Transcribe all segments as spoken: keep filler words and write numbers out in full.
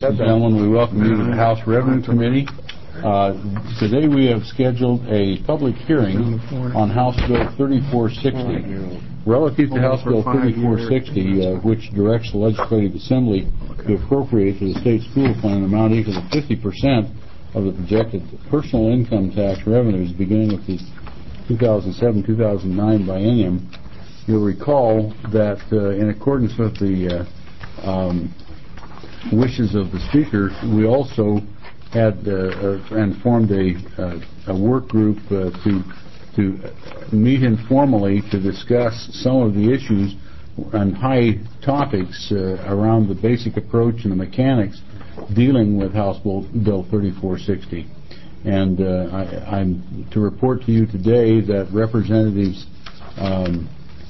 Gentlemen, we welcome you to the House Revenue Committee. Uh, today we have scheduled a public hearing on House Bill thirty-four sixty. Relative to House Bill thirty-four sixty, uh, which directs the Legislative Assembly to appropriate to the state school fund an amount equal to fifty percent of the projected personal income tax revenues beginning with the two thousand seven two thousand nine biennium. You'll recall that uh, in accordance with the uh, um, wishes of the Speaker, we also had uh, uh, and formed a, uh, a work group uh, to to meet informally to discuss some of the issues and high topics uh, around the basic approach and the mechanics dealing with House Bill, Bill thirty-four sixty. And uh, I, I'm to report to you today that Representatives um,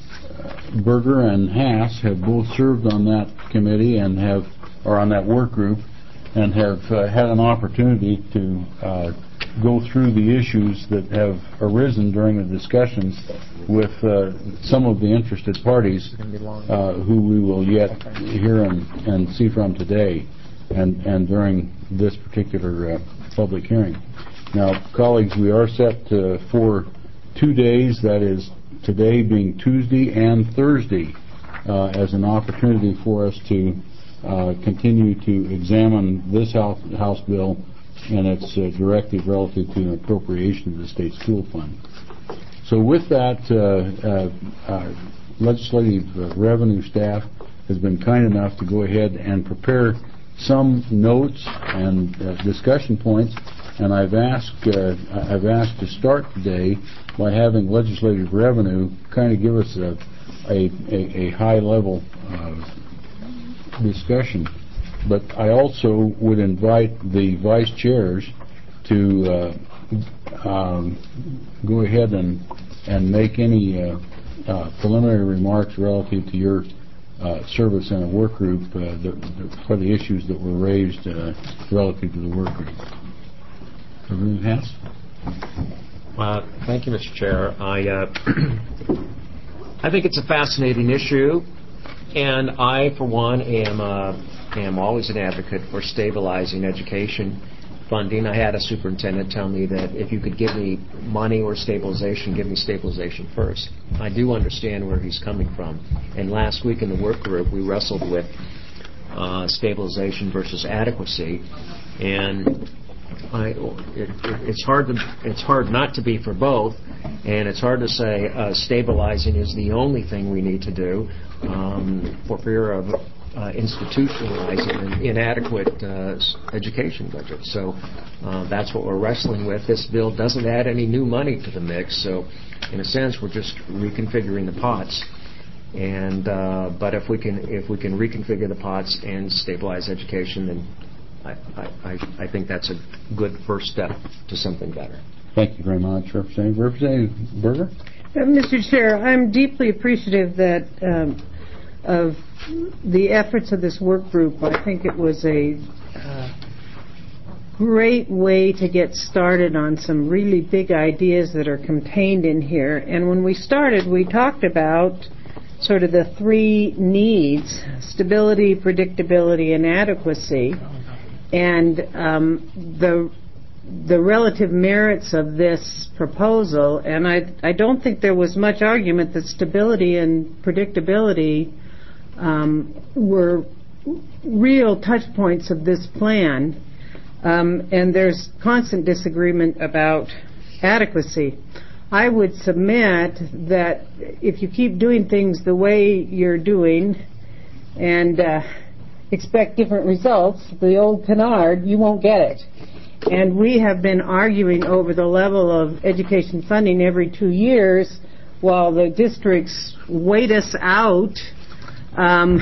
Berger and Haas have both served on that committee and have or on that work group, and have uh, had an opportunity to uh, go through the issues that have arisen during the discussions with uh, some of the interested parties uh, who we will yet hear and, and see from today and, and during this particular uh, public hearing. Now, colleagues, we are set uh, for two days, that is today being Tuesday and Thursday, uh, as an opportunity for us to Uh, continue to examine this House, House bill and its uh, directive relative to an appropriation of the state school fund. So with that, uh, uh, uh, legislative uh, revenue staff has been kind enough to go ahead and prepare some notes and uh, discussion points, and I've asked uh, I've asked to start today by having legislative revenue kind of give us a a, a, a high level uh, discussion, but I also would invite the vice chairs to uh, um, go ahead and and make any uh, uh, preliminary remarks relative to your uh, service in a work group uh, the, the, for the issues that were raised uh, relative to the work group. Reverend Haas? Uh, thank you, Mister Chair. I uh, I think it's a fascinating issue. And I, for one, am uh, am always an advocate for stabilizing education funding. I had a superintendent tell me that if you could give me money or stabilization, give me stabilization first. I do understand where he's coming from. And last week in the work group, we wrestled with uh, stabilization versus adequacy. And I, it, it's hard to, it's hard not to be for both, and it's hard to say uh, stabilizing is the only thing we need to do um, for fear of uh, institutionalizing an inadequate uh, education budget. So uh, that's what we're wrestling with. This bill doesn't add any new money to the mix, so in a sense we're just reconfiguring the pots. And uh, but if we can if we can reconfigure the pots and stabilize education, then I, I, I think that's a good first step to something better. Thank you very much, Representative. Representative Berger? Uh, Mister Chair, I'm deeply appreciative that um, of the efforts of this work group. I think it was a uh, great way to get started on some really big ideas that are contained in here. And when we started, we talked about sort of the three needs: stability, predictability, and adequacy. And um, the the relative merits of this proposal, and I, I don't think there was much argument that stability and predictability um, were real touch points of this plan, um, and there's constant disagreement about adequacy. I would submit that if you keep doing things the way you're doing and uh, expect different results, the old canard, you won't get it. And we have been arguing over the level of education funding every two years while the districts wait us out um,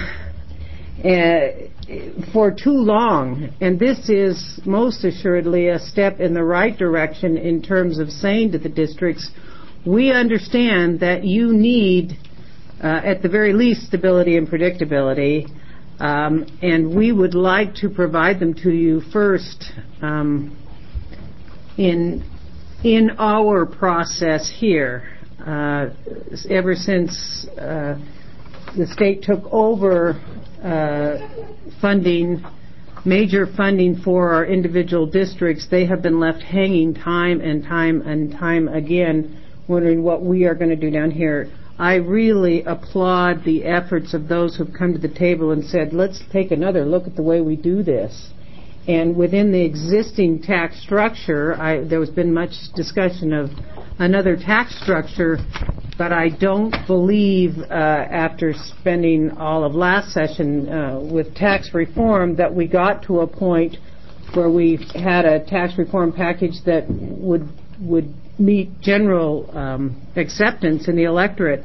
uh, for too long. And this is most assuredly a step in the right direction in terms of saying to the districts, we understand that you need, uh, at the very least, stability and predictability. Um, and we would like to provide them to you first um, in in our process here. Uh, ever since uh, the state took over uh, funding major funding for our individual districts, they have been left hanging time and time and time again, wondering what we are going to do down here. I really applaud the efforts of those who've come to the table and said, let's take another look at the way we do this. And within the existing tax structure, I, there has been much discussion of another tax structure, but I don't believe, uh, after spending all of last session uh, with tax reform, that we got to a point where we had a tax reform package that would would meet general um, acceptance in the electorate.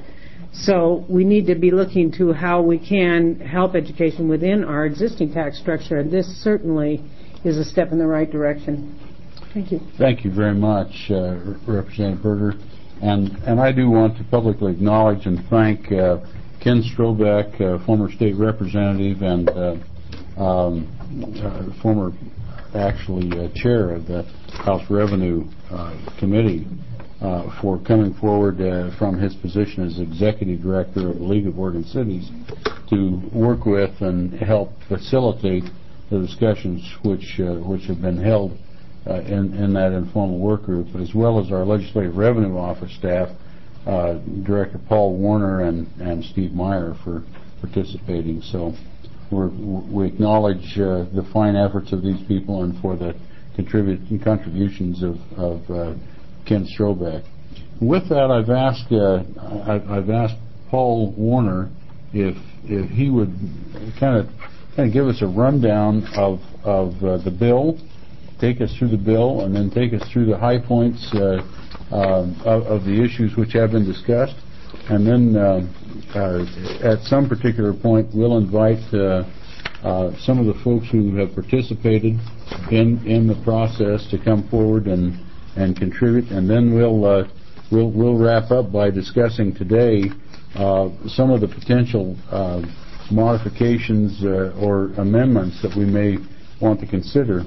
So we need to be looking to how we can help education within our existing tax structure, and this certainly is a step in the right direction. Thank you. Thank you very much, uh, Representative Berger. And, and I do want to publicly acknowledge and thank uh, Ken Strobeck, uh, former state representative and uh, um, uh, former, actually, uh, chair of the House Revenue uh, Committee, uh, for coming forward uh, from his position as executive director of the League of Oregon Cities to work with and help facilitate the discussions which uh, which have been held uh, in, in that informal work group, as well as our Legislative Revenue Office staff, uh, Director Paul Warner and, and Steve Meyer, for participating. So we're, we acknowledge uh, the fine efforts of these people and for the contribute, contributions of, of uh, Ken Strobeck. With that, I've asked uh, I've, I've asked Paul Warner if if he would kind of kind of give us a rundown of of uh, the bill, take us through the bill, and then take us through the high points uh, uh, of, of the issues which have been discussed, and then uh, uh, at some particular point we'll invite uh, uh, some of the folks who have participated in in the process to come forward and and contribute, and then we'll uh, we'll we'll wrap up by discussing today uh, some of the potential uh, modifications uh, or amendments that we may want to consider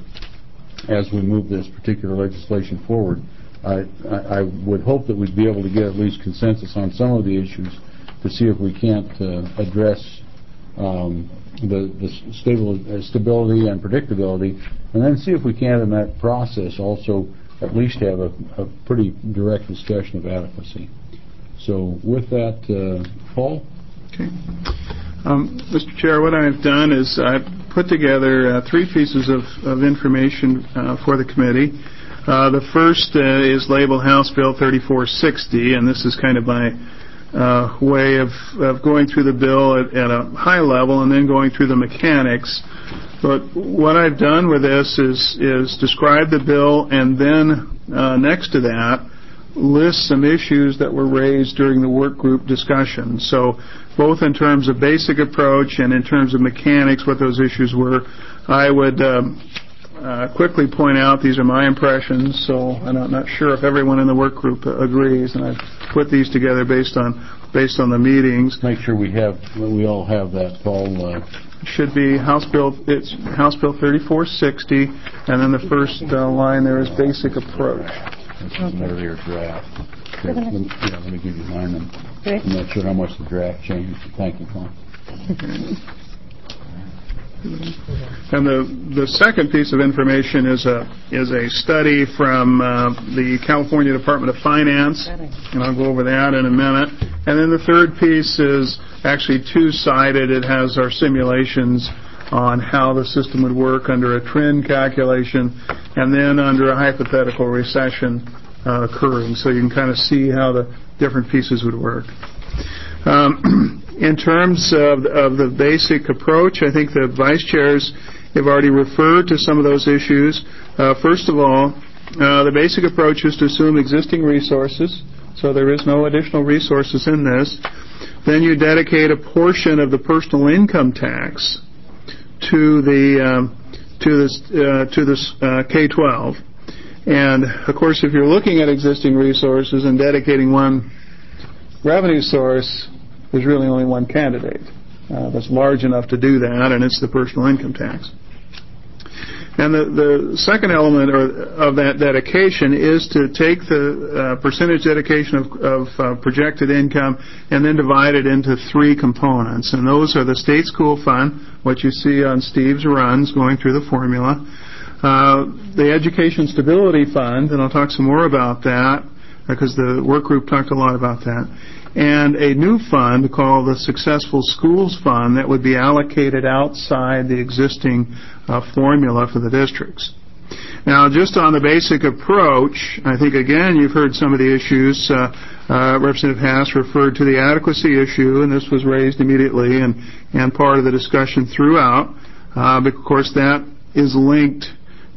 as we move this particular legislation forward. I, I, I would hope that we'd be able to get at least consensus on some of the issues to see if we can't uh, address um, the, the stable, uh, stability and predictability, and then see if we can in that process also at least have a, a pretty direct discussion of adequacy. So with that, uh, Paul? Okay. Um, Mister Chair, what I've done is I've put together uh, three pieces of, of information uh, for the committee. Uh, the first uh, is labeled House Bill thirty-four sixty, and this is kind of my uh, way of, of going through the bill at, at a high level and then going through the mechanics. But what I've done with this is, is describe the bill, and then uh, next to that list some issues that were raised during the work group discussion. So both in terms of basic approach and in terms of mechanics, what those issues were, I would um, uh, quickly point out these are my impressions, so I'm not, not sure if everyone in the work group uh, agrees, and I've put these together based on based on the meetings. Make sure we have we all have that, Paul. Uh, should be House Bill, it's House Bill thirty-four sixty, and then the first uh, line there is basic approach. This is an earlier draft. Here, let, me, yeah, let me give you mine. And Okay. I'm not sure how much the draft changed. Thank you, Paul. And the the second piece of information is a is a study from uh, the California Department of Finance, and I'll go over that in a minute. And then the third piece is actually two-sided. It has our simulations on how the system would work under a trend calculation and then under a hypothetical recession uh, occurring, so you can kind of see how the different pieces would work. Um, in terms of, of the basic approach, I think the vice chairs have already referred to some of those issues. Uh, first of all, uh, the basic approach is to assume existing resources, so there is no additional resources in this. Then you dedicate a portion of the personal income tax to the um, to this uh, to this uh, K twelve, and of course, if you're looking at existing resources and dedicating one revenue source, there's really only one candidate uh, that's large enough to do that, and it's the personal income tax. And the, the second element or, of that dedication is to take the uh, percentage dedication of, of uh, projected income and then divide it into three components. And those are the state school fund, what you see on Steve's runs going through the formula, uh, the education stability fund, and I'll talk some more about that because the work group talked a lot about that, and a new fund called the Successful Schools Fund that would be allocated outside the existing uh, formula for the districts. Now, just on the basic approach, I think, again, you've heard some of the issues. Uh, uh, Representative Haas referred to the adequacy issue, and this was raised immediately and, and part of the discussion throughout. Uh, but, of course, that is linked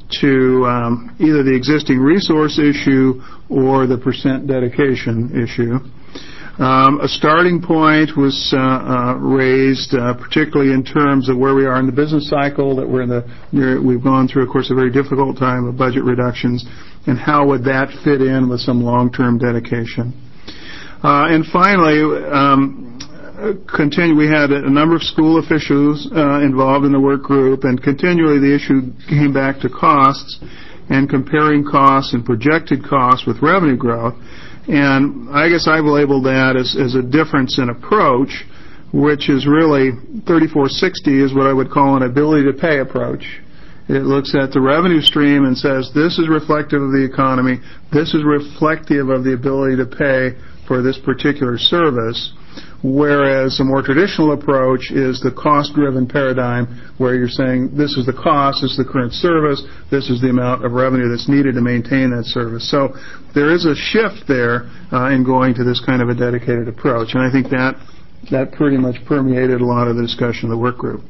to um, either the existing resource issue or the percent dedication issue. Um, a starting point was uh, uh, raised, uh, particularly in terms of where we are in the business cycle, that we're in the near, we've gone through, of course, a very difficult time of budget reductions, and how would that fit in with some long-term dedication. Uh, and finally, um, continue. We had a number of school officials uh, involved in the work group, and continually the issue came back to costs and comparing costs and projected costs with revenue growth. And I guess I've labeled that as, as a difference in approach, which is really thirty-four sixty is what I would call an ability to pay approach. It looks at the revenue stream and says this is reflective of the economy, this is reflective of the ability to pay for this particular service, whereas a more traditional approach is the cost-driven paradigm where you're saying this is the cost, this is the current service, this is the amount of revenue that's needed to maintain that service. So there is a shift there uh, in going to this kind of a dedicated approach, and I think that that pretty much permeated a lot of the discussion of the work group.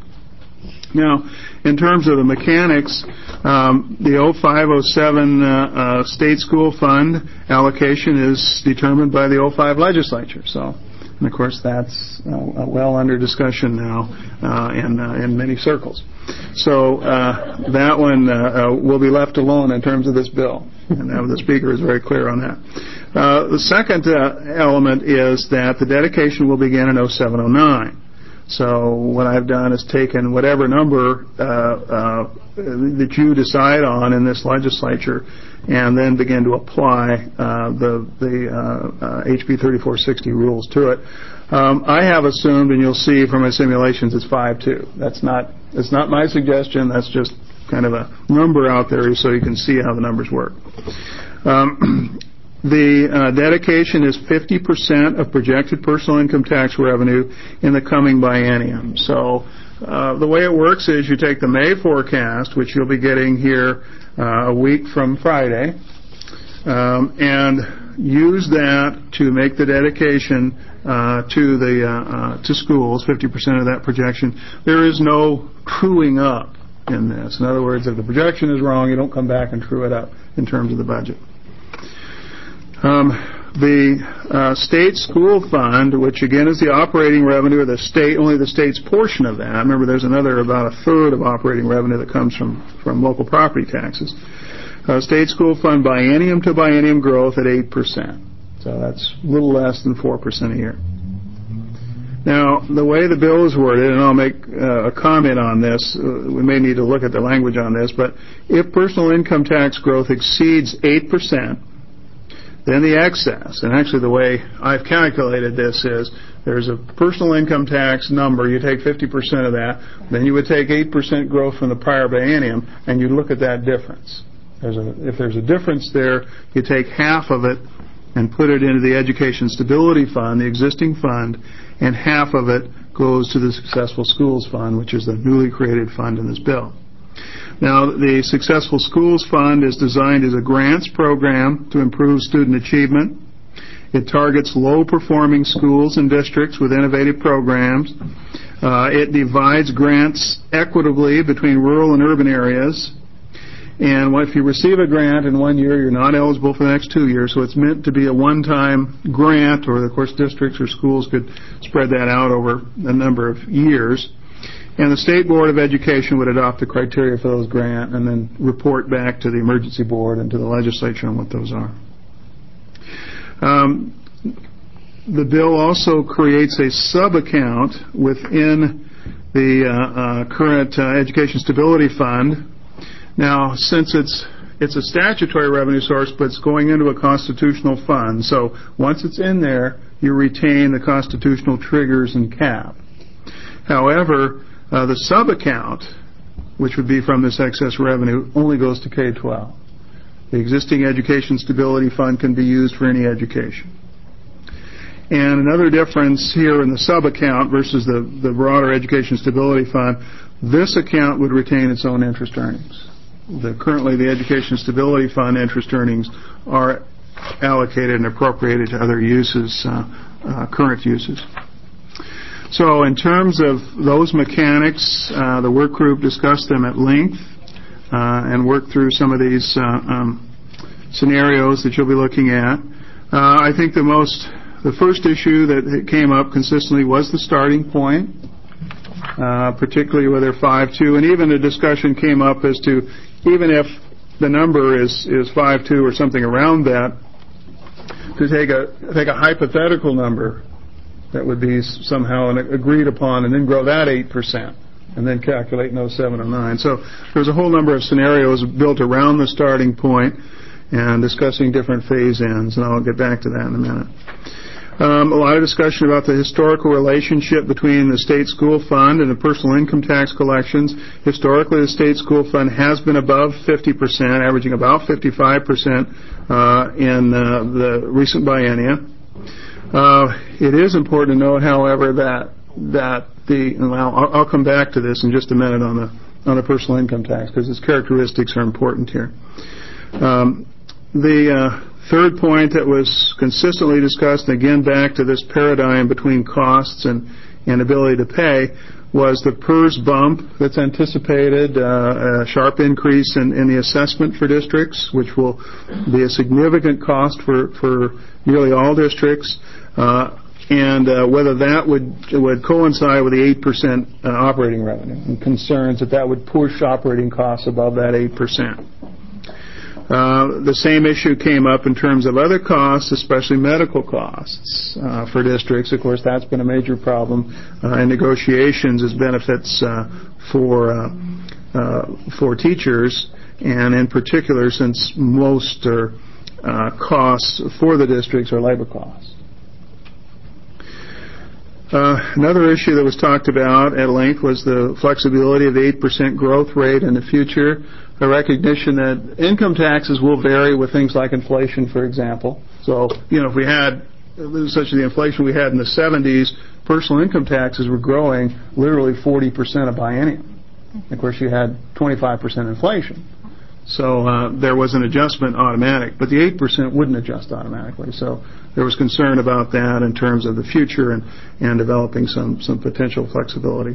Now, in terms of the mechanics, um, the oh five oh seven uh, uh, State School Fund allocation is determined by the oh five legislature. So, and of course, that's uh, well under discussion now uh, in uh, in many circles. So uh, that one uh, uh, will be left alone in terms of this bill, and uh, the Speaker is very clear on that. Uh, the second uh, element is that the dedication will begin in oh seven oh nine. So what I've done is taken whatever number uh, uh, that you decide on in this legislature and then begin to apply uh, the, the uh, uh, H B thirty-four sixty rules to it. Um, I have assumed, and you'll see from my simulations, it's five two. That's not, it's not my suggestion. That's just kind of a number out there so you can see how the numbers work. Um, The uh, dedication is fifty percent of projected personal income tax revenue in the coming biennium. So uh, the way it works is you take the May forecast, which you'll be getting here uh, a week from Friday, um, and use that to make the dedication uh, to the uh, uh, to schools, fifty percent of that projection. There is no truing up in this. In other words, if the projection is wrong, you don't come back and true it up in terms of the budget. Um, the uh, state school fund, which again is the operating revenue of the state, only the state's portion of that. Remember, there's another about a third of operating revenue that comes from, from local property taxes. Uh, state school fund biennium to biennium growth at eight percent. So that's a little less than four percent a year. Now, the way the bill is worded, and I'll make uh, a comment on this, uh, we may need to look at the language on this, but if personal income tax growth exceeds eight percent, then the excess, and actually the way I've calculated this is there's a personal income tax number, you take fifty percent of that, then you would take eight percent growth from the prior biennium, and you look at that difference. There's a, if there's a difference there, you take half of it and put it into the Education Stability Fund, the existing fund, and half of it goes to the Successful Schools Fund, which is the newly created fund in this bill. Now, the Successful Schools Fund is designed as a grants program to improve student achievement. It targets low-performing schools and districts with innovative programs. Uh, it divides grants equitably between rural and urban areas. And if you receive a grant in one year, you're not eligible for the next two years. So it's meant to be a one-time grant, or, of course, districts or schools could spread that out over a number of years. And the State Board of Education would adopt the criteria for those grants and then report back to the Emergency Board and to the legislature on what those are. Um, the bill also creates a sub-account within the uh, uh, current uh, Education Stability Fund. Now, since it's it's a statutory revenue source, but it's going into a constitutional fund, so once it's in there, you retain the constitutional triggers and cap. However, uh, the sub-account, which would be from this excess revenue, only goes to K twelve. The existing Education Stability Fund can be used for any education. And another difference here in the sub-account versus the, the broader Education Stability Fund, this account would retain its own interest earnings. The, currently, the Education Stability Fund interest earnings are allocated and appropriated to other uses, uh, uh, current uses. So in terms of those mechanics, uh, the work group discussed them at length uh, and worked through some of these uh, um, scenarios that you'll be looking at. Uh, I think the most, the first issue that came up consistently was the starting point, uh, particularly with their five two, and even a discussion came up as to even if the number is, is five two or something around that, to take a take a hypothetical number that would be somehow agreed upon and then grow that eight percent and then calculate in oh seven oh nine. So there's a whole number of scenarios built around the starting point and discussing different phase-ins, and I'll get back to that in a minute. Um, a lot of discussion about the historical relationship between the state school fund and the personal income tax collections. Historically, the state school fund has been above fifty percent, averaging about fifty-five percent uh, in uh, the recent biennia. Uh, it is important to note, however, that that the well, I'll, I'll come back to this in just a minute on the on the personal income tax because its characteristics are important here. Um, the uh, third point that was consistently discussed, and again back to this paradigm between costs and, and ability to pay, was the P E R S bump that's anticipated, uh, a sharp increase in, in the assessment for districts, which will be a significant cost for, for nearly all districts, uh, and uh, whether that would would coincide with the eight percent uh, operating revenue, and concerns that that would push operating costs above that eight percent. Uh, the same issue came up in terms of other costs, especially medical costs uh, for districts. Of course, that's been a major problem uh, in negotiations as benefits uh, for uh, uh, for teachers, and in particular, since most are, uh, costs for the districts are labor costs. Uh, another issue that was talked about at length was the flexibility of the eight percent growth rate in the future. A recognition that income taxes will vary with things like inflation, for example. So, you know, if we had such the inflation we had in the seventies, personal income taxes were growing literally forty percent a biennium. Of course, you had twenty-five percent inflation. So uh, there was an adjustment automatic, but the eight percent wouldn't adjust automatically. So there was concern about that in terms of the future and, and developing some, some potential flexibility.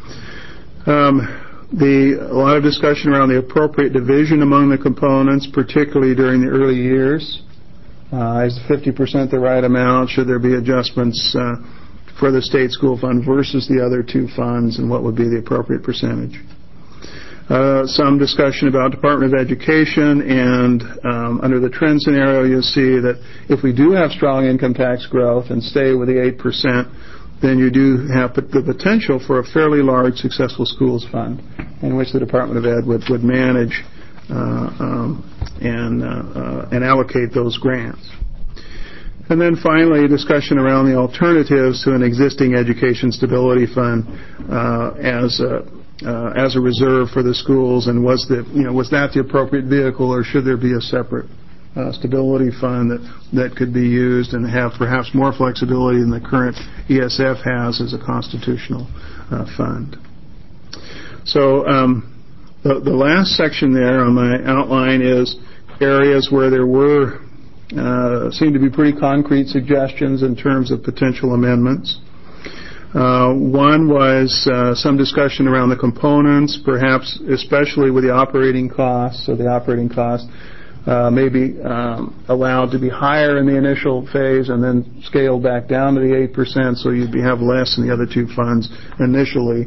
Um, The, a lot of discussion around the appropriate division among the components, particularly during the early years. Uh, is fifty percent the right amount? Should there be adjustments uh, for the state school fund versus the other two funds, and what would be the appropriate percentage? Uh, some discussion about Department of Education, and um, under the trend scenario, you'll see that if we do have strong income tax growth and stay with the eight percent, then you do have the potential for a fairly large successful schools fund in which the Department of Ed would, would manage uh, um, and, uh, uh, and allocate those grants. And then finally, a discussion around the alternatives to an existing education stability fund uh, as a uh, as a reserve for the schools, and was the you know was that the appropriate vehicle, or should there be a separate Uh, stability fund that, that could be used and have perhaps more flexibility than the current E S F has as a constitutional uh, fund. So um, the, the last section there on my outline is areas where there were uh, seem to be pretty concrete suggestions in terms of potential amendments. Uh, one was uh, some discussion around the components, perhaps especially with the operating costs, so the operating costs Uh, may be um, allowed to be higher in the initial phase and then scaled back down to the eight percent, so you'd be, have less in the other two funds initially.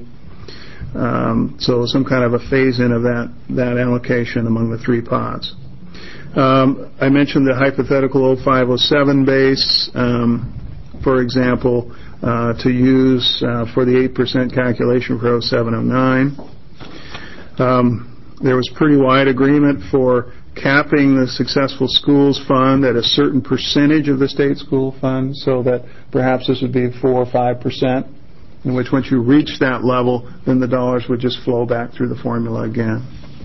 Um, so some kind of a phase-in of that, that allocation among the three pots. Um, I mentioned the hypothetical oh five oh seven base, um, for example, uh, to use uh, for the eight percent calculation for oh seven oh nine. Um, there was pretty wide agreement for capping the Successful Schools Fund at a certain percentage of the state school fund, so that perhaps this would be four or five percent, in which once you reach that level, then the dollars would just flow back through the formula again.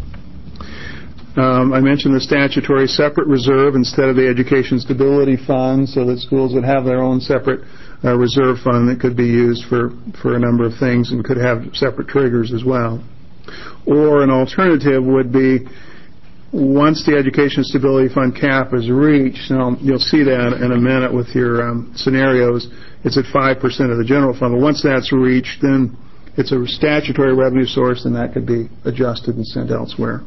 Um, I mentioned the statutory separate reserve instead of the Education Stability Fund, so that schools would have their own separate uh, reserve fund that could be used for, for a number of things and could have separate triggers as well. Or an alternative would be, once the Education Stability Fund cap is reached, and I'll, you'll see that in a minute with your um, scenarios, it's at five percent of the general fund. But once that's reached, then it's a statutory revenue source, and that could be adjusted and sent elsewhere.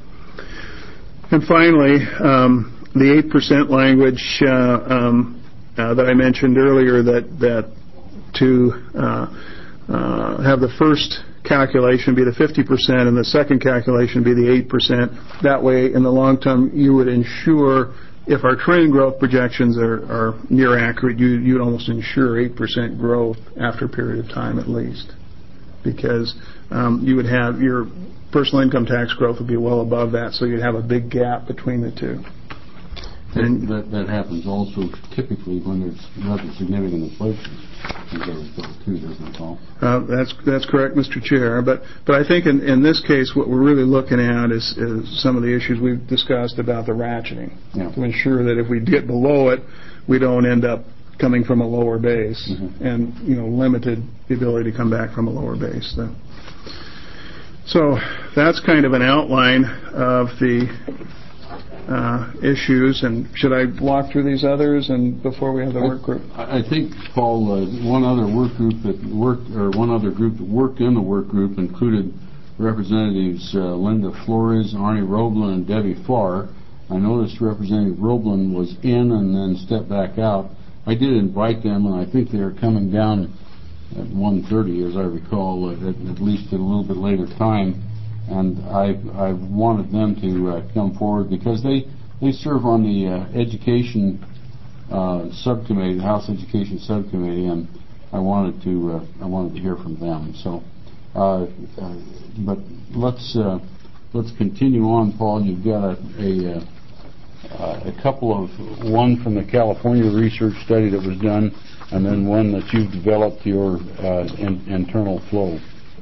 And finally, um, the eight percent language uh, um, uh, that I mentioned earlier, that, that to uh, uh, have the first calculation be the fifty percent and the second calculation be the eight percent. That way, in the long term, you would ensure, if our trend growth projections are, are near accurate, you, you'd almost ensure eight percent growth after a period of time at least. Because um, you would have, your personal income tax growth would be well above that, so you'd have a big gap between the two. And that, that happens also typically when there's rather significant inflation. Too, doesn't it, Paul? Uh, that's that's correct, Mister Chair. But but I think in, in this case, what we're really looking at is, is some of the issues we've discussed about the ratcheting, yeah. to ensure that if we get below it, we don't end up coming from a lower base, mm-hmm. and you know limited the ability to come back from a lower base. So, so that's kind of an outline of the Uh, issues. And should I walk through these others and before we have the work group? I, I think, Paul, uh, one other work group that worked, or one other group that worked in the work group included Representatives uh, Linda Flores, Arnie Roblin, and Debbie Farr. I noticed Representative Roblin was in and then stepped back out. I did invite them, and I think they are coming down at one thirty, as I recall, at, at least at a little bit later time. And I I wanted them to uh, come forward because they, they serve on the uh, education uh, subcommittee, the House Education Subcommittee, and I wanted to uh, I wanted to hear from them. So, uh, uh, but let's uh, let's continue on, Paul. You've got a a, uh, a couple of one from the California research study that was done, and then one that you've developed your uh, in, internal flow.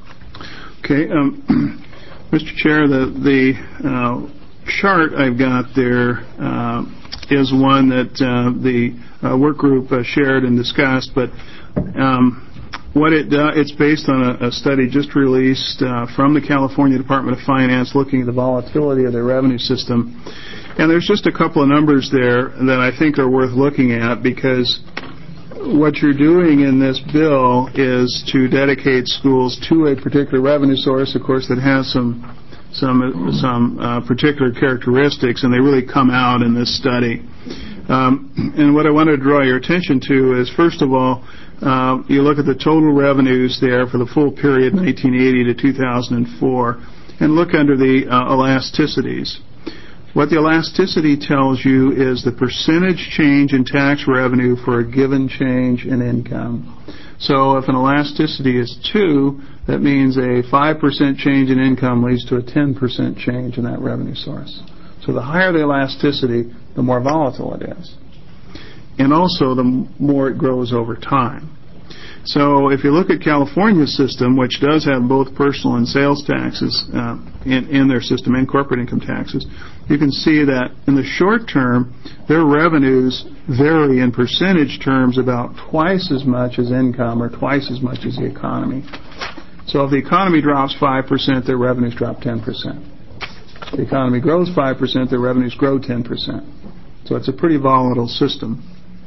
Okay. Um, Mister Chair, the, the uh, chart I've got there uh, is one that uh, the uh, work group uh, shared and discussed, but um, what it uh, it's based on a, a study just released uh, from the California Department of Finance looking at the volatility of their revenue system. And there's just a couple of numbers there that I think are worth looking at, because what you're doing in this bill is to dedicate schools to a particular revenue source, of course, that has some some some uh, particular characteristics, and they really come out in this study. Um, and what I want to draw your attention to is, first of all, uh, you look at the total revenues there for the full period nineteen eighty to two thousand four, and look under the uh, elasticities. What the elasticity tells you is the percentage change in tax revenue for a given change in income. So if an elasticity is two, that means a five percent change in income leads to a ten percent change in that revenue source. So the higher the elasticity, the more volatile it is. And also the more it grows over time. So if you look at California's system, which does have both personal and sales taxes uh, in, in their system and corporate income taxes, you can see that in the short term, their revenues vary in percentage terms about twice as much as income or twice as much as the economy. So if the economy drops five percent, their revenues drop ten percent. If the economy grows five percent, their revenues grow ten percent. So it's a pretty volatile system.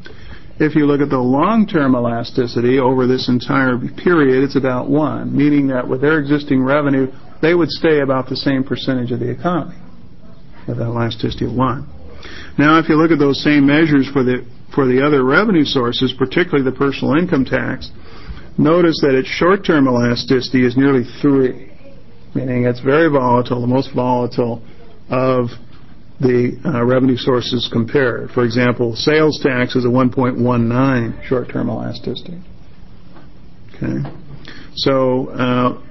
If you look at the long-term elasticity over this entire period, it's about one, meaning that with their existing revenue, they would stay about the same percentage of the economy, with an elasticity of one. Now, if you look at those same measures for the for the other revenue sources, particularly the personal income tax, notice that its short-term elasticity is nearly three, meaning it's very volatile, the most volatile of the uh, revenue sources compared. For example, sales tax is a one point one nine short-term elasticity. Okay, so uh,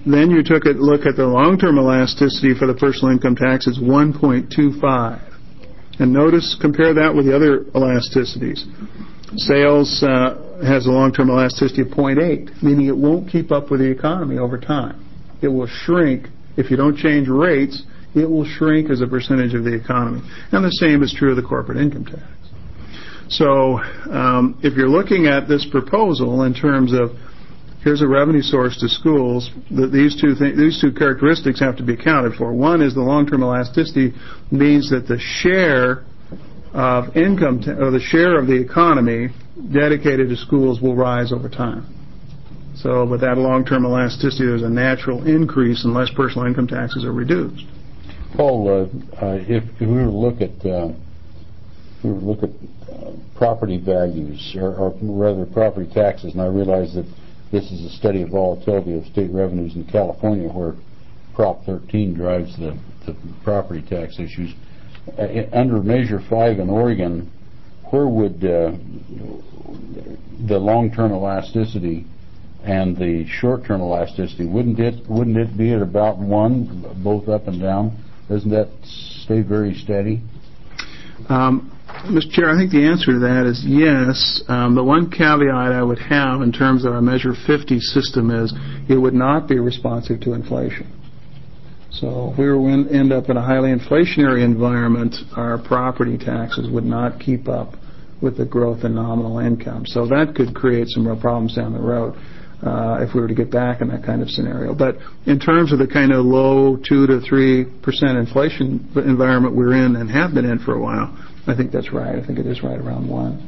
then you took a look at the long-term elasticity for the personal income tax. It's one point two five. And notice, compare that with the other elasticities. Sales uh, has a long-term elasticity of zero point eight, meaning it won't keep up with the economy over time. It will shrink. If you don't change rates, it will shrink as a percentage of the economy. And the same is true of the corporate income tax. So um, if you're looking at this proposal in terms of here's a revenue source to schools, that these two th- these two characteristics have to be accounted for. One is the long-term elasticity means that the share of income t- or the share of the economy dedicated to schools will rise over time. So with that long-term elasticity, there's a natural increase unless personal income taxes are reduced. Paul, uh, uh, if, if we were to look at uh, if we were to look at uh, property values, or, or rather property taxes, and I realize that this is a study of volatility of state revenues in California, where Prop thirteen drives the, the property tax issues. Uh, under Measure five in Oregon, where would uh, the long-term elasticity and the short-term elasticity, wouldn't it wouldn't it be at about one, both up and down? Doesn't that stay very steady? Um, Mister Chair, I think the answer to that is yes. Um, the one caveat I would have in terms of our Measure fifty system is it would not be responsive to inflation. So if we were to end up in a highly inflationary environment, our property taxes would not keep up with the growth in nominal income. So that could create some real problems down the road uh, if we were to get back in that kind of scenario. But in terms of the kind of low two to three percent inflation environment we're in and have been in for a while, I think that's right. I think it is right around one.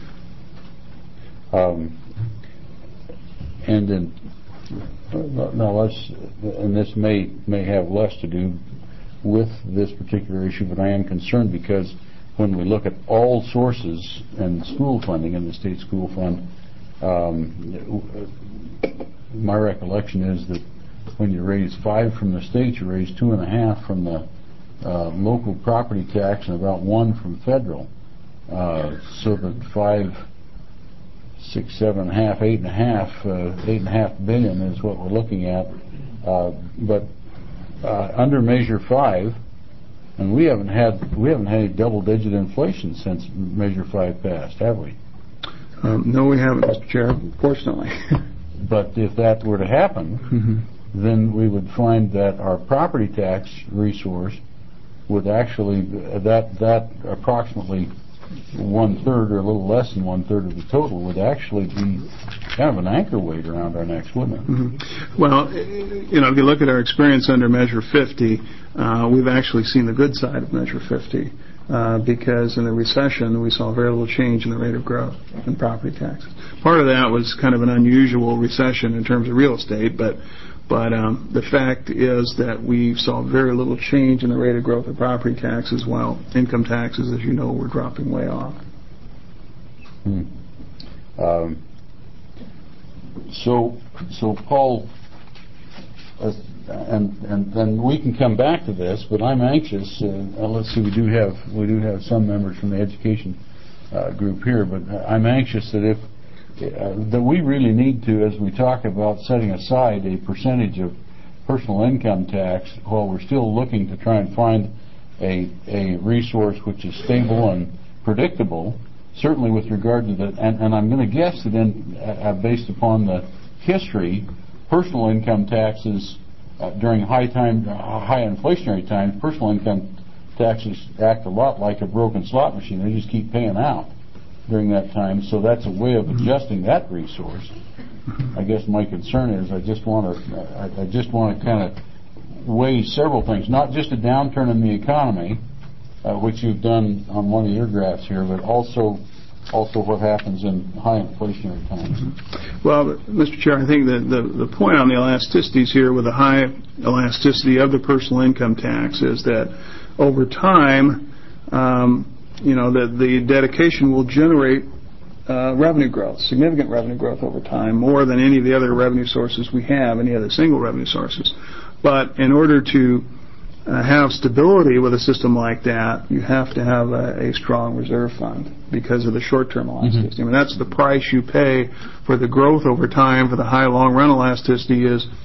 Um, and then, now let's, and this may may have less to do with this particular issue, but I am concerned because when we look at all sources and school funding in the state school fund, um, my recollection is that when you raise five from the state, you raise two and a half from the uh, local property tax and about one from federal. Uh, so that five, six, seven and a half, eight and a half, uh, eight and a half billion is what we're looking at. Uh, but uh, under Measure Five, and we haven't had we haven't had any double-digit inflation since Measure Five passed, have we? Um, no, we haven't, Mister Chair, fortunately. But if that were to happen, mm-hmm. then we would find that our property tax resource would actually, that that approximately one-third or a little less than one-third of the total would actually be kind of an anchor weight around our necks, wouldn't it? Mm-hmm. Well, you know, if you look at our experience under Measure fifty, uh, we've actually seen the good side of Measure fifty. Uh, because in the recession we saw very little change in the rate of growth in property taxes. Part of that was kind of an unusual recession in terms of real estate, but but um, the fact is that we saw very little change in the rate of growth of property taxes, while income taxes, as you know, were dropping way off. Hmm. Um, so, so Paul. Uh, And, and and we can come back to this, but I'm anxious. Uh, let's see, we do have we do have some members from the education uh, group here, but I'm anxious that if uh, that we really need to, as we talk about setting aside a percentage of personal income tax, while we're still looking to try and find a a resource which is stable and predictable. Certainly, with regard to the, and, and I'm going to guess that in uh, based upon the history, personal income taxes. Uh, during high time, uh, high inflationary times, personal income taxes act a lot like a broken slot machine. They just keep paying out during that time. So that's a way of adjusting that resource. I guess my concern is I just want to, I, I just want to kind of weigh several things, not just a downturn in the economy, uh, which you've done on one of your graphs here, but also. Also what happens in high inflationary times. Well, Mister Chair, I think that the, the point on the elasticities here with the high elasticity of the personal income tax is that over time, um, you know, that the dedication will generate uh, revenue growth, significant revenue growth over time, more than any of the other revenue sources we have, any other single revenue sources. But in order to Uh, have stability with a system like that, you have to have a, a strong reserve fund because of the short-term elasticity. Mm-hmm. I mean, that's the price you pay for the growth over time for the high long-run elasticity is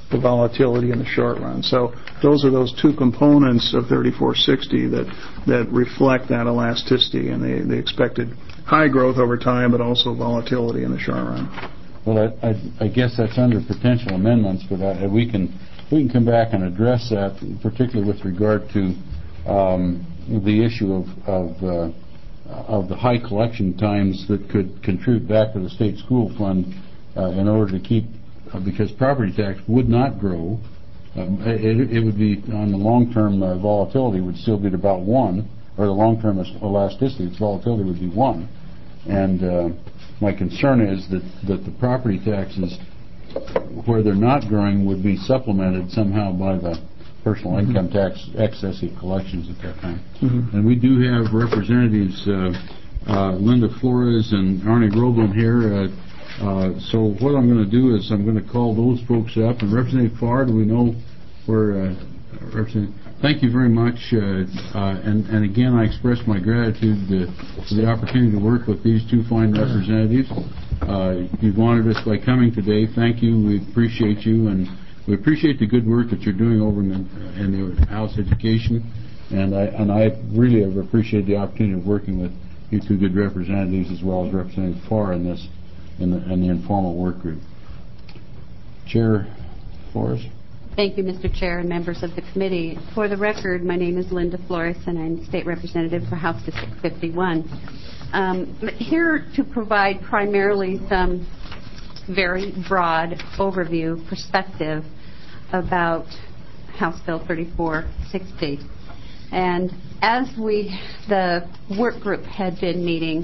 the volatility in the short run. So those are those two components of thirty-four sixty that that reflect that elasticity and the, the expected high growth over time, but also volatility in the short run. Well, I, I, I guess that's under potential amendments, but I, we can we can come back and address that, particularly with regard to um, the issue of of, uh, of the high collection times that could contribute back to the state school fund uh, in order to keep, uh, because property tax would not grow. Um, it, it would be on the long-term uh, volatility would still be at about one, or the long-term elasticity, its volatility would be one, and uh, my concern is that, that the property taxes, where they're not growing, would be supplemented somehow by the personal mm-hmm. income tax excessive collections at that time. Mm-hmm. And we do have representatives, uh, uh, Linda Flores and Arnie Roblin here. Uh, uh, so what I'm going to do is I'm going to call those folks up. And Representative Farr, do we know where? Uh, Representative, thank you very much. Uh, uh, and, and again, I express my gratitude to, for the opportunity to work with these two fine representatives. Uh, you've honored us by coming today. Thank you. We appreciate you, and we appreciate the good work that you're doing over in the, in the House Education. And I, and I really have appreciated the opportunity of working with you two good representatives, as well as Representative Farr in this, in the, in the informal work group. Chair Flores. Thank you, Mister Chair and members of the committee. For the record, my name is Linda Flores, and I'm State Representative for House District fifty-one. Um, here to provide primarily some very broad overview perspective about House Bill thirty-four sixty. And as we, the work group had been meeting,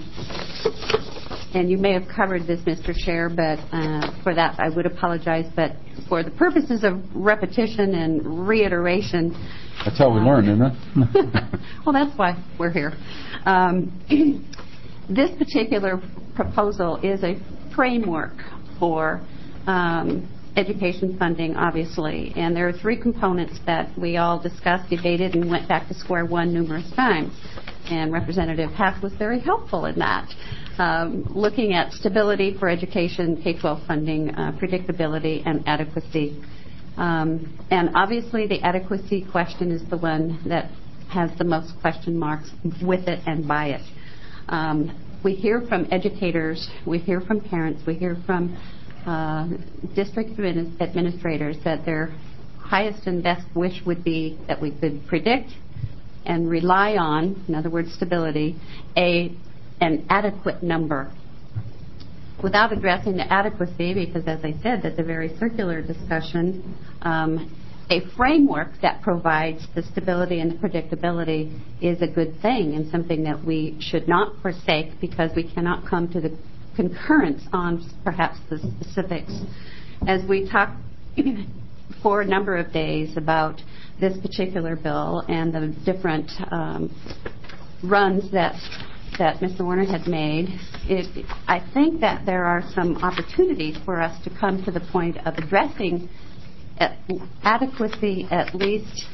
and you may have covered this, Mister Chair, but uh, for that I would apologize, but for the purposes of repetition and reiteration. That's how we um, learn, isn't it? Well, that's why we're here. Um, this particular proposal is a framework for um, education funding, obviously, and there are three components that we all discussed, debated, and went back to square one numerous times. And Representative Hack was very helpful in that. Um, looking at stability for education, K twelve funding, uh, predictability, and adequacy. Um, and obviously the adequacy question is the one that has the most question marks with it and by it. Um, we hear from educators, we hear from parents, we hear from uh, district admin- administrators that their highest and best wish would be that we could predict and rely on, in other words, stability, a an adequate number. Without addressing the adequacy, because as I said, that's a very circular discussion, um, a framework that provides the stability and the predictability is a good thing and something that we should not forsake because we cannot come to the concurrence on perhaps the specifics. As we talked for a number of days about this particular bill and the different um, runs that that Mister Warner had made, it, I think that there are some opportunities for us to come to the point of addressing at adequacy, at least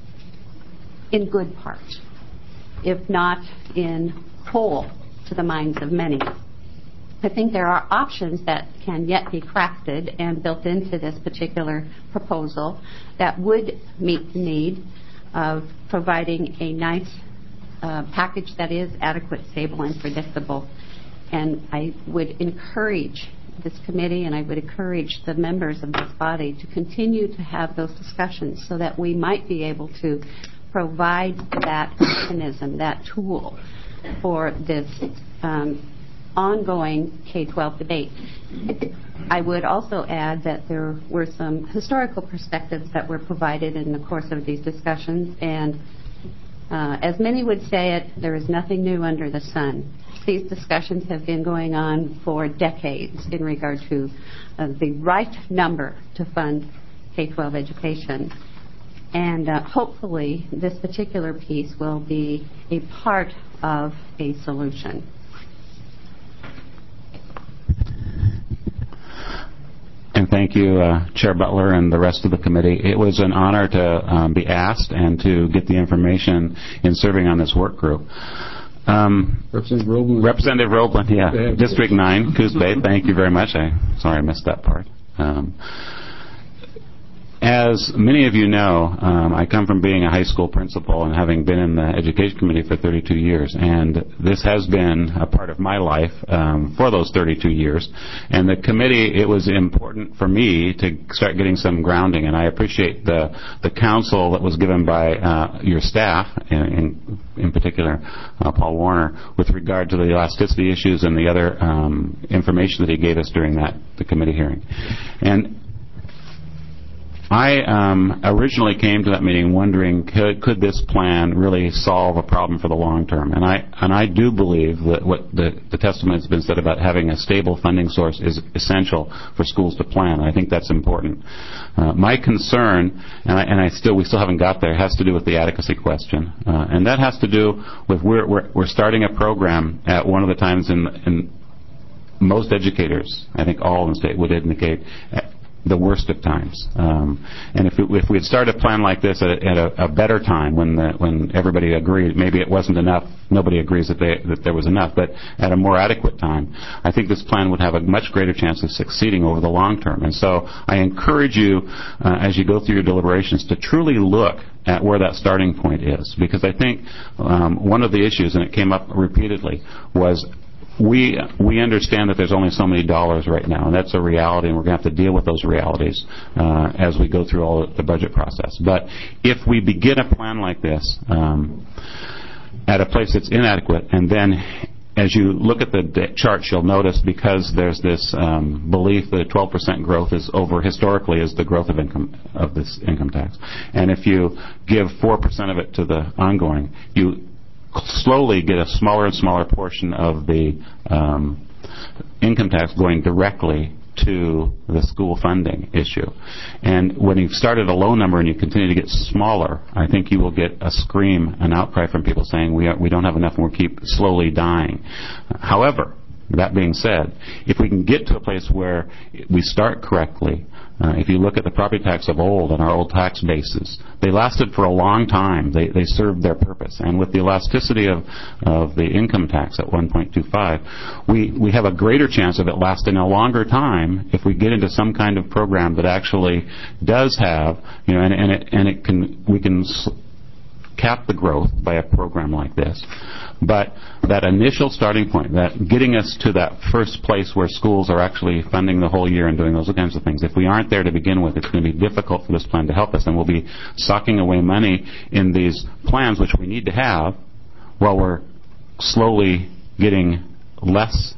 in good part, if not in whole to the minds of many. I think there are options that can yet be crafted and built into this particular proposal that would meet the need of providing a nice uh, package that is adequate, stable, and predictable. And I would encourage this committee and I would encourage the members of this body to continue to have those discussions so that we might be able to provide that mechanism, that tool for this um, ongoing K twelve debate. I would also add that there were some historical perspectives that were provided in the course of these discussions, and uh, as many would say it, there is nothing new under the sun. These discussions have been going on for decades in regard to uh, the right number to fund K twelve education. And uh, hopefully this particular piece will be a part of a solution. And thank you, uh, Chair Butler and the rest of the committee. It was an honor to um, be asked and to get the information in serving on this work group. Um, Representative Roblin. Representative Roblin, yeah. District nine, Coos Bay, thank you very much. I Sorry I missed that part. Um, As many of you know, um, I come from being a high school principal and having been in the Education Committee for thirty-two years, and this has been a part of my life um, for those thirty-two years. And the committee, it was important for me to start getting some grounding, and I appreciate the the counsel that was given by uh, your staff, in, in particular uh, Paul Warner, with regard to the elasticity issues and the other um, information that he gave us during that the committee hearing. And I um, originally came to that meeting wondering, could, could this plan really solve a problem for the long term? And I and I do believe that what the, the testimony has been said about having a stable funding source is essential for schools to plan. I think that's important. Uh, my concern, and I, and I still we still haven't got there, has to do with the adequacy question, uh, and that has to do with we're, we're we're starting a program at one of the times in in most educators, I think all in the state would indicate, the worst of times. Um, and if, it, if we had started a plan like this at, at a, a better time, when the, when everybody agreed, maybe it wasn't enough, nobody agrees that, they, that there was enough, but at a more adequate time, I think this plan would have a much greater chance of succeeding over the long term. And so I encourage you, uh, as you go through your deliberations, to truly look at where that starting point is. Because I think um, one of the issues, and it came up repeatedly, was We we understand that there's only so many dollars right now, and that's a reality, and we're going to have to deal with those realities uh, as we go through all the budget process. But if we begin a plan like this um, at a place that's inadequate, and then as you look at the d- charts, you'll notice, because there's this um, belief that twelve percent growth is over historically is the growth of income of this income tax, and if you give four percent of it to the ongoing, you slowly get a smaller and smaller portion of the um, income tax going directly to the school funding issue. And when you've started a low number and you continue to get smaller, I think you will get a scream, an outcry from people saying we, are, we don't have enough and we keep slowly dying. However, that being said, if we can get to a place where we start correctly, Uh, if you look at the property tax of old and our old tax bases, they lasted for a long time. They, they served their purpose. And with the elasticity of, of the income tax at one point two five, we, we have a greater chance of it lasting a longer time if we get into some kind of program that actually does have, you know, and, and it, and it can, we can s- cap the growth by a program like this. But that initial starting point, that getting us to that first place where schools are actually funding the whole year and doing those kinds of things, if we aren't there to begin with, it's going to be difficult for this plan to help us, and we'll be sucking away money in these plans, which we need to have, while we're slowly getting less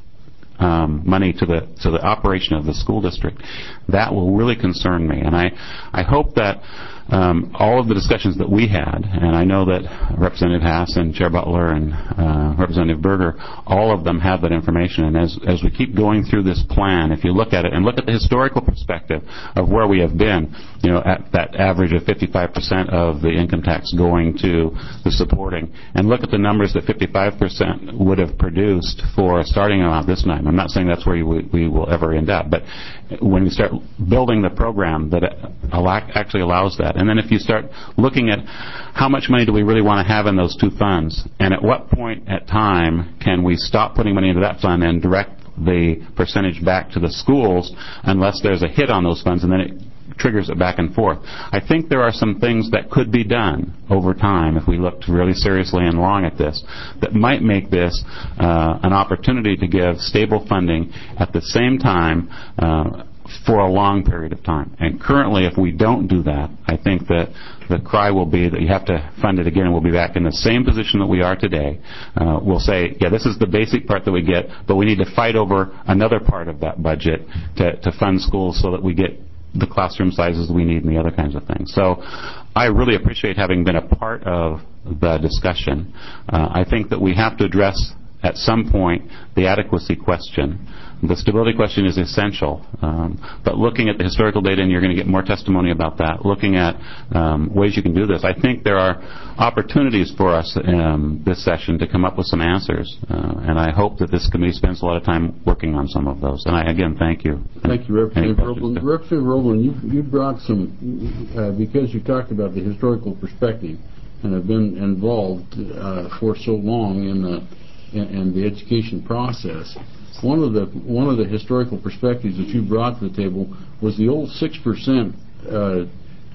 um, money to the to the operation of the school district. That will really concern me, and I, I hope that Um, all of the discussions that we had, and I know that Representative Haas and Chair Butler and uh, Representative Berger, all of them have that information. And as as we keep going through this plan, if you look at it and look at the historical perspective of where we have been, you know, at that average of fifty-five percent of the income tax going to the supporting, and look at the numbers that fifty-five percent would have produced for a starting amount this time. I'm not saying that's where we, we will ever end up, but when we start building the program that actually allows that, and then if you start looking at how much money do we really want to have in those two funds, and at what point at time can we stop putting money into that fund and direct the percentage back to the schools unless there's a hit on those funds, and then it triggers it back and forth. I think there are some things that could be done over time if we looked really seriously and long at this that might make this uh, an opportunity to give stable funding at the same time uh, for a long period of time. And currently, if we don't do that, I think that the cry will be that you have to fund it again, and we'll be back in the same position that we are today. Uh, we'll say, yeah, this is the basic part that we get, but we need to fight over another part of that budget to, to fund schools so that we get the classroom sizes we need and the other kinds of things. So I really appreciate having been a part of the discussion. Uh, I think that we have to address at some point the adequacy question. The stability question is essential, um, but looking at the historical data, and you're going to get more testimony about that, looking at um, ways you can do this, I think there are opportunities for us um, this session to come up with some answers, uh, and I hope that this committee spends a lot of time working on some of those. And I, again, thank you. Thank you, Representative Roblin. Representative Roblin, you, you brought some, uh, because you talked about the historical perspective and have been involved uh, for so long in the, in, in the education process. One of the one of the historical perspectives that you brought to the table was the old six percent uh,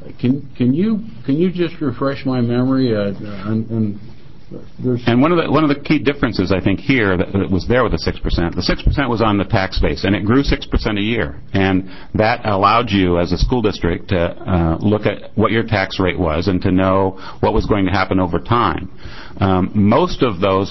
can can you can you just refresh my memory? Uh, and, and there's And one of the one of the key differences, I think, here that, that was there with the six percent. The six percent was on the tax base, and it grew six percent a year, and that allowed you, as a school district, to uh, look at what your tax rate was and to know what was going to happen over time. Um, most of those.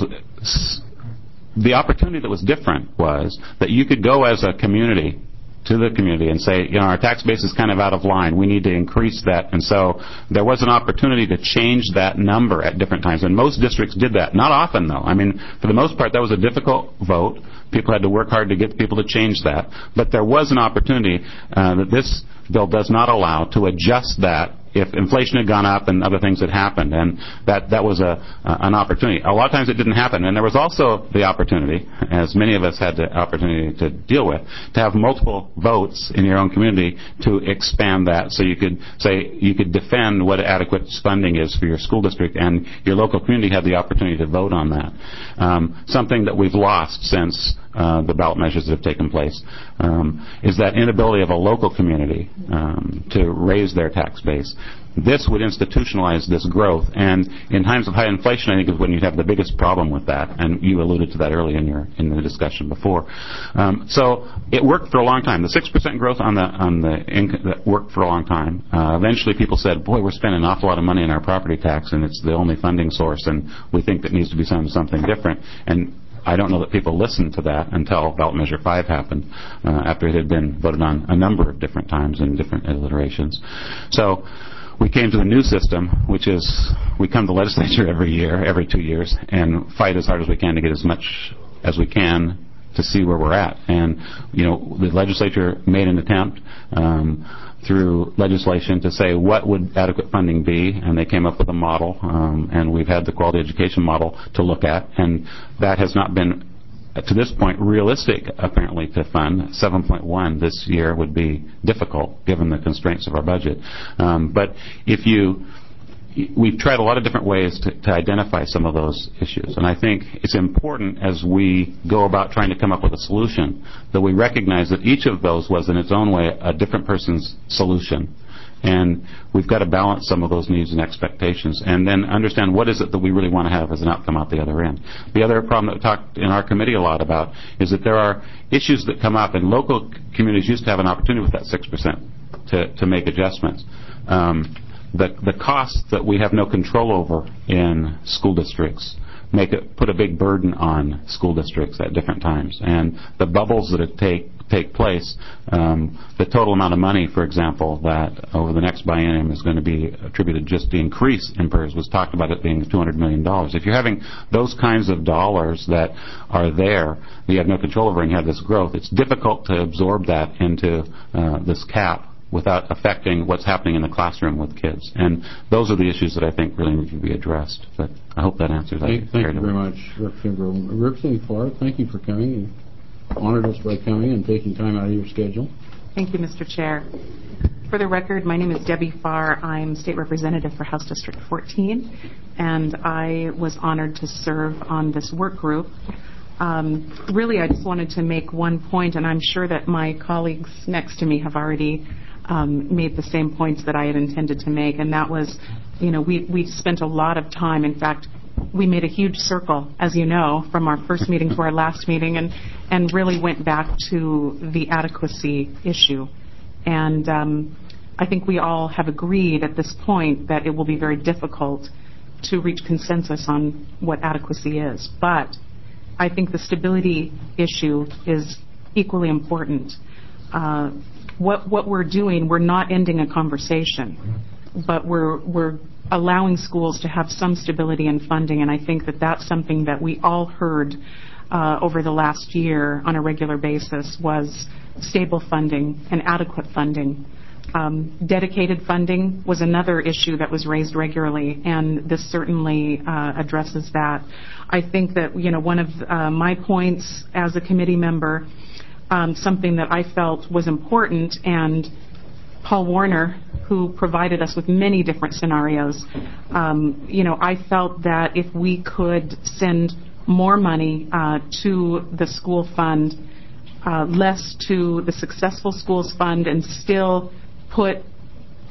The opportunity that was different was that you could go as a community to the community and say, you know, our tax base is kind of out of line. We need to increase that. And so there was an opportunity to change that number at different times. And most districts did that. Not often, though. I mean, for the most part, that was a difficult vote. People had to work hard to get people to change that. But there was an opportunity uh, that this bill does not allow to adjust that if inflation had gone up and other things had happened, and that that was a uh, an opportunity. A lot of times it didn't happen, and there was also the opportunity, as many of us had the opportunity to deal with, to have multiple votes in your own community to expand that, so you could say you could defend what adequate funding is for your school district, and your local community had the opportunity to vote on that. Um, something that we've lost since uh, the ballot measures that have taken place um, is that inability of a local community um, to raise their tax base. This would institutionalize this growth, and in times of high inflation, I think is when you'd have the biggest problem with that, and you alluded to that earlier in your in the discussion before. Um, so it worked for a long time. The six percent growth on the on the income that worked for a long time. Uh, eventually, people said, "Boy, we're spending an awful lot of money in our property tax, and it's the only funding source, and we think that needs to be some something different." And I don't know that people listened to that until ballot measure five happened, uh, after it had been voted on a number of different times in different iterations. So we came to the new system, which is we come to the legislature every year, every two years, and fight as hard as we can to get as much as we can to see where we're at. And, you know, the legislature made an attempt um, through legislation to say what would adequate funding be, and they came up with a model, um, and we've had the quality education model to look at, and that has not been, to this point, realistic, apparently, to fund. seven point one this year would be difficult, given the constraints of our budget. Um, but if you, we've tried a lot of different ways to, to identify some of those issues. And I think it's important, as we go about trying to come up with a solution, that we recognize that each of those was, in its own way, a different person's solution. And we've got to balance some of those needs and expectations, and then understand what is it that we really want to have as an outcome out the other end. The other problem that we talked in our committee a lot about is that there are issues that come up, and local communities used to have an opportunity with that six percent to, to make adjustments. Um, the, the costs that we have no control over in school districts make it put a big burden on school districts at different times. And the bubbles that it take take place, um, the total amount of money, for example, that over the next biennium is going to be attributed, just the increase in PERS was talked about it being two hundred million dollars. If you're having those kinds of dollars that are there, that you have no control over, and you have this growth, it's difficult to absorb that into uh, this cap without affecting what's happening in the classroom with kids. And those are the issues that I think really need to be addressed. But I hope that answers that. Thank, thank you very much, Representative Representative Farr, thank you for coming and honored us by coming and taking time out of your schedule. Thank you, Mister Chair. For the record, my name is Debbie Farr. I'm State Representative for House District fourteen, and I was honored to serve on this work group. Um, really, I just wanted to make one point, and I'm sure that my colleagues next to me have already um, made the same points that I had intended to make, and that was, you know, we, we spent a lot of time, in fact, we made a huge circle, as you know, from our first meeting to our last meeting, and, and really went back to the adequacy issue. And um, I think we all have agreed at this point that it will be very difficult to reach consensus on what adequacy is. But I think the stability issue is equally important. Uh, what, what we're doing, we're not ending a conversation, but we're, we're allowing schools to have some stability in funding, and I think that that's something that we all heard uh, over the last year on a regular basis was stable funding and adequate funding. Um, dedicated funding was another issue that was raised regularly, and this certainly uh, addresses that. I think that, you know, one of uh, my points as a committee member, um, something that I felt was important, and Paul Warner, who provided us with many different scenarios, um, you know, I felt that if we could send more money uh, to the school fund, uh, less to the Successful Schools Fund, and still put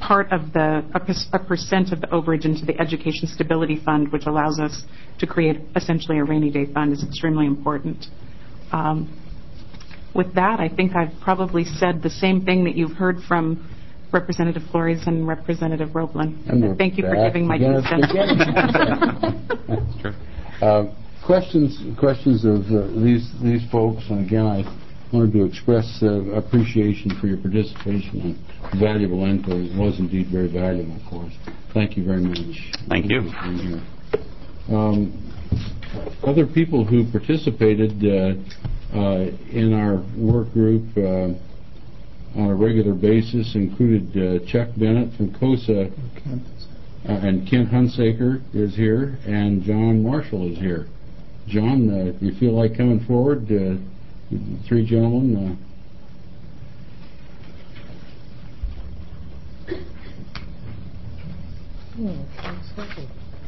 part of the, a, per, a percent of the overage into the Education Stability Fund, which allows us to create essentially a rainy day fund, is extremely important. Um, with that, I think I've probably said the same thing that you've heard from Representative Flores and Representative Roblin. And thank you for giving my two cents. That's true. Uh, questions, questions of uh, these these folks, and again, I wanted to express uh, appreciation for your participation and valuable input. It was indeed very valuable for us. Thank you very much. Thank you. Um, other people who participated uh, uh, in our work group uh, on a regular basis included uh, Chuck Bennett from COSA, uh, and Kent Hunsaker is here, and John Marshall is here. John, uh, do you feel like coming forward? Uh, three gentlemen. Uh, oh,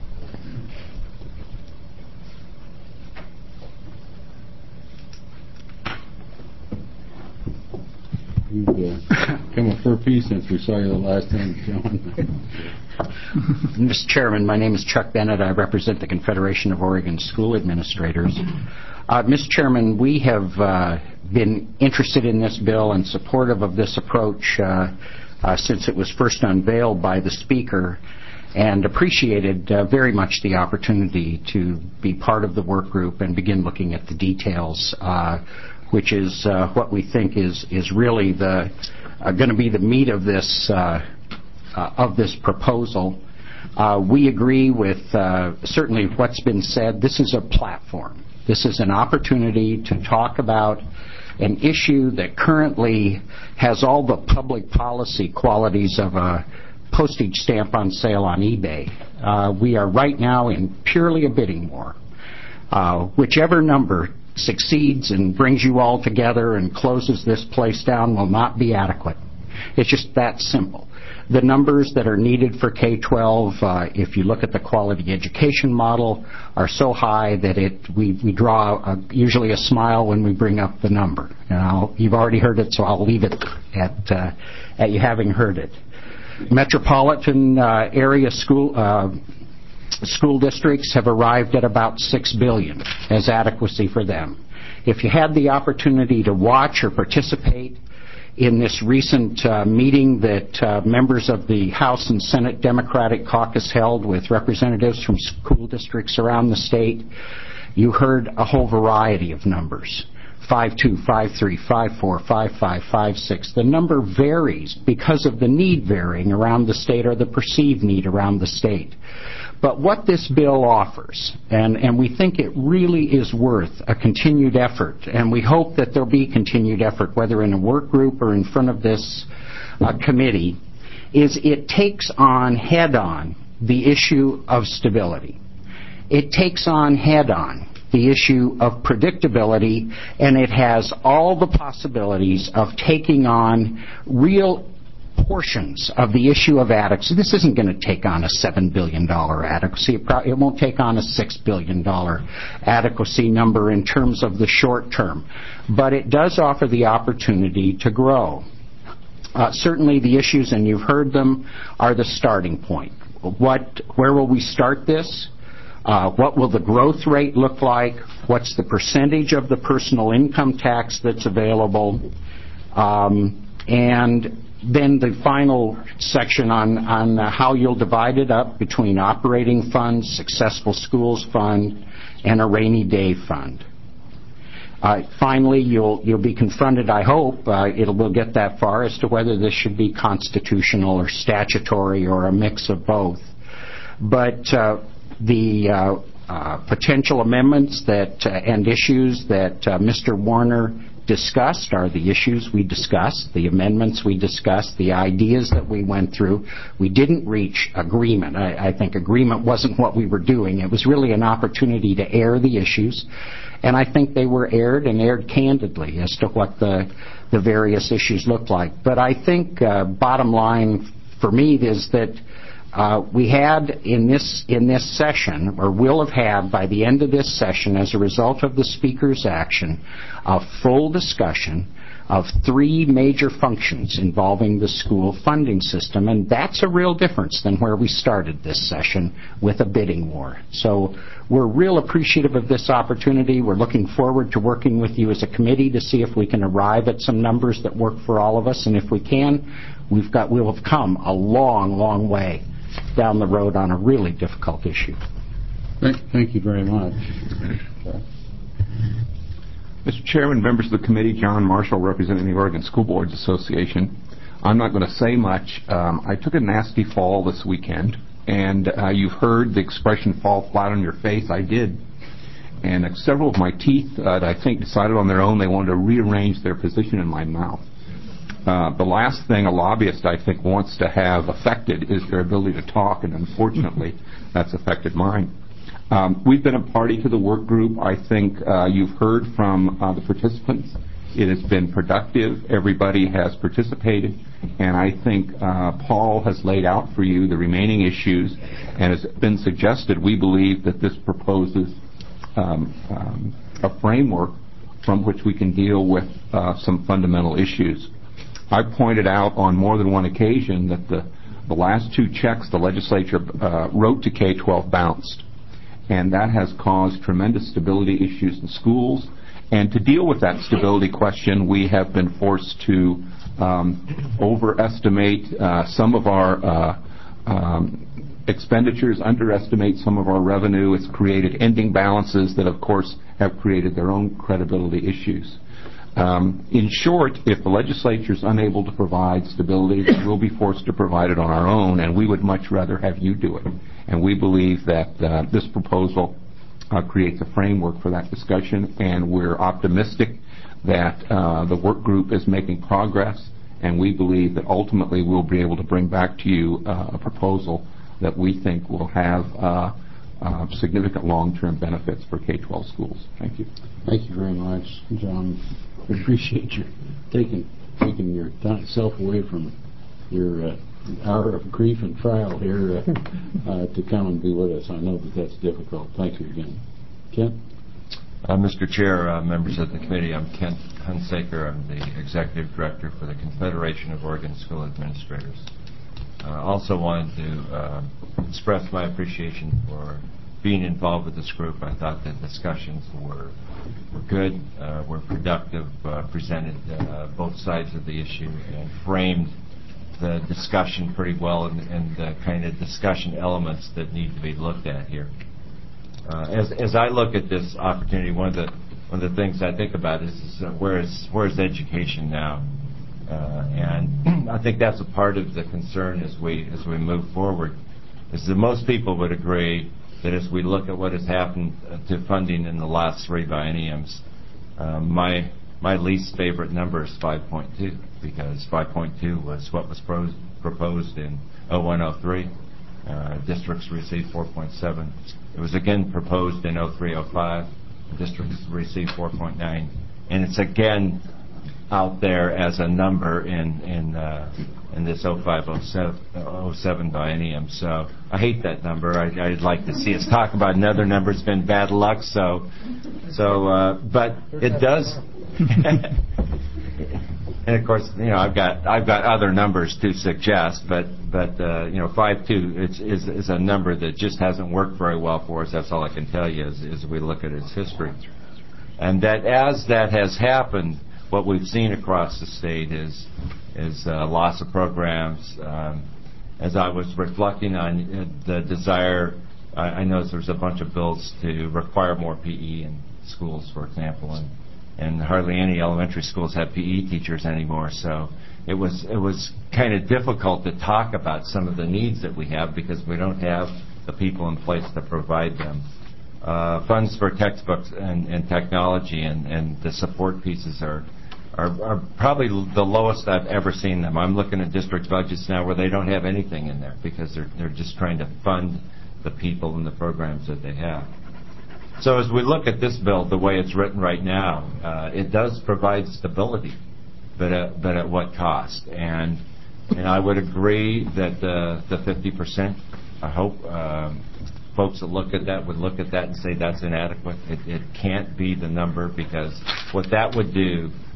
You've uh, come a fur piece since we saw you the last time, John. Mister Chairman, my name is Chuck Bennett. I represent the Confederation of Oregon School Administrators. Uh, Mister Chairman, we have uh, been interested in this bill and supportive of this approach uh, uh, since it was first unveiled by the Speaker, and appreciated uh, very much the opportunity to be part of the work group and begin looking at the details, uh, which is uh, what we think is is really the uh, going to be the meat of this uh, uh, of this proposal. Uh, we agree with uh, certainly what's been said. This is a platform. This is an opportunity to talk about an issue that currently has all the public policy qualities of a postage stamp on sale on eBay. Uh, we are right now in purely a bidding war. Uh, whichever number succeeds and brings you all together and closes this place down will not be adequate. It's just that simple. The numbers that are needed for K twelve, uh, if you look at the quality education model, are so high that it we, we draw a, usually a smile when we bring up the number. And I'll, you've already heard it, so I'll leave it at, uh, at you having heard it. Metropolitan uh, area school uh, school districts have arrived at about six billion dollars as adequacy for them. If you had the opportunity to watch or participate in this recent uh, meeting that uh, members of the House and Senate Democratic Caucus held with representatives from school districts around the state, you heard a whole variety of numbers. five two, five three, five four, five five, five six. The number varies because of the need varying around the state or the perceived need around the state. But what this bill offers, and, and we think it really is worth a continued effort, and we hope that there'll be continued effort, whether in a work group or in front of this uh, committee, is it takes on head-on the issue of stability. It takes on head-on the issue of predictability, and it has all the possibilities of taking on real portions of the issue of adequacy. This isn't going to take on a seven billion dollars adequacy. It, pro- it won't take on a six billion dollars adequacy number in terms of the short term. But it does offer the opportunity to grow. Uh, certainly the issues, and you've heard them, are the starting point. What, where will we start this? Uh, what will the growth rate look like? What's the percentage of the personal income tax that's available? Um, and then the final section on, on uh, how you'll divide it up between operating funds, successful schools fund, and a rainy day fund. Uh, finally, you'll you'll be confronted, I hope, uh, it will get that far, as to whether this should be constitutional or statutory or a mix of both. But uh, the uh, uh, potential amendments that uh, and issues that uh, Mister Warner discussed are the issues we discussed, the amendments we discussed, the ideas that we went through. We didn't reach agreement. I, I think agreement wasn't what we were doing. It was really an opportunity to air the issues, and I think they were aired and aired candidly as to what the the various issues looked like. But I think uh, bottom line for me is that Uh, we had in this in this session, or will have had by the end of this session, as a result of the Speaker's action, a full discussion of three major functions involving the school funding system, and that's a real difference than where we started this session with a bidding war. So we're real appreciative of this opportunity. We're looking forward to working with you as a committee to see if we can arrive at some numbers that work for all of us, and if we can, we've got, we'll have come a long, long way down the road on a really difficult issue. Thank, thank you very much. Mister Chairman, members of the committee, John Marshall representing the Oregon School Boards Association. I'm not going to say much. Um, I took a nasty fall this weekend, and uh, you've heard the expression fall flat on your face. I did. And uh, several of my teeth, uh, I think, decided on their own they wanted to rearrange their position in my mouth. Uh, the last thing a lobbyist, I think, wants to have affected is their ability to talk, and unfortunately, that's affected mine. Um, we've been a party to the work group. I think uh, you've heard from uh, the participants. It has been productive. Everybody has participated. And I think uh, Paul has laid out for you the remaining issues. And as has been suggested, we believe that this proposes um, um, a framework from which we can deal with uh, some fundamental issues. I pointed out on more than one occasion that the, the last two checks the legislature uh, wrote to K twelve bounced. And that has caused tremendous stability issues in schools. And to deal with that stability question, we have been forced to um, overestimate uh, some of our uh, um, expenditures, underestimate some of our revenue. It's created ending balances that, of course, have created their own credibility issues. Um, in short, if the legislature is unable to provide stability, we'll be forced to provide it on our own, and we would much rather have you do it. And we believe that uh, this proposal uh, creates a framework for that discussion, and we're optimistic that uh, the work group is making progress, and we believe that ultimately we'll be able to bring back to you uh, a proposal that we think will have uh, uh, significant long-term benefits for K twelve schools. Thank you. Thank you very much, John. We appreciate you taking taking your self away from your uh, hour of grief and trial here uh, uh, to come and be with us. I know that that's difficult. Thank you again. Ken? Uh, Mister Chair, uh, members of the committee, I'm Kent Hunsaker. I'm the Executive Director for the Confederation of Oregon School Administrators. I uh, also wanted to uh, express my appreciation for being involved with this group. I thought the discussions were, were good, uh, were productive, uh, presented uh, both sides of the issue, and framed the discussion pretty well, and, and the kind of discussion elements that need to be looked at here. Uh, as, as I look at this opportunity, one of the one of the things I think about is, is uh, where is where is education now, uh, and I think that's a part of the concern as we as we move forward. Is that most people would agree that as we look at what has happened to funding in the last three bienniums, uh, my my least favorite number is five point two, because five point two was what was pro- proposed in oh one oh three. Uh, districts received four point seven. It was again proposed in oh three oh five. Districts received four point nine. And it's again out there as a number in in uh, in this oh five oh seven biennium. So I hate that number. I, I'd like to see us talk about another number. It's been bad luck. So, so uh, but it does. And of course, you know, I've got I've got other numbers to suggest, but but uh, you know, five two it's, is is a number that just hasn't worked very well for us. That's all I can tell you as, as we look at its history. And that as that has happened, what we've seen across the state is is uh, loss of programs. Um, as I was reflecting on the desire, I, I noticed there's a bunch of bills to require more P E in schools, for example, and. And hardly any elementary schools have P E teachers anymore. So it was it was kind of difficult to talk about some of the needs that we have because we don't have the people in place to provide them. Uh, funds for textbooks and, and technology and, and the support pieces are, are are probably the lowest I've ever seen them. I'm looking at district budgets now where they don't have anything in there because they're they're just trying to fund the people and the programs that they have. So as we look at this bill, the way it's written right now, uh, it does provide stability, but at, but at what cost? And and I would agree that the the fifty percent. I hope um, folks that look at that would look at that and say that's inadequate. It, it can't be the number because what that would do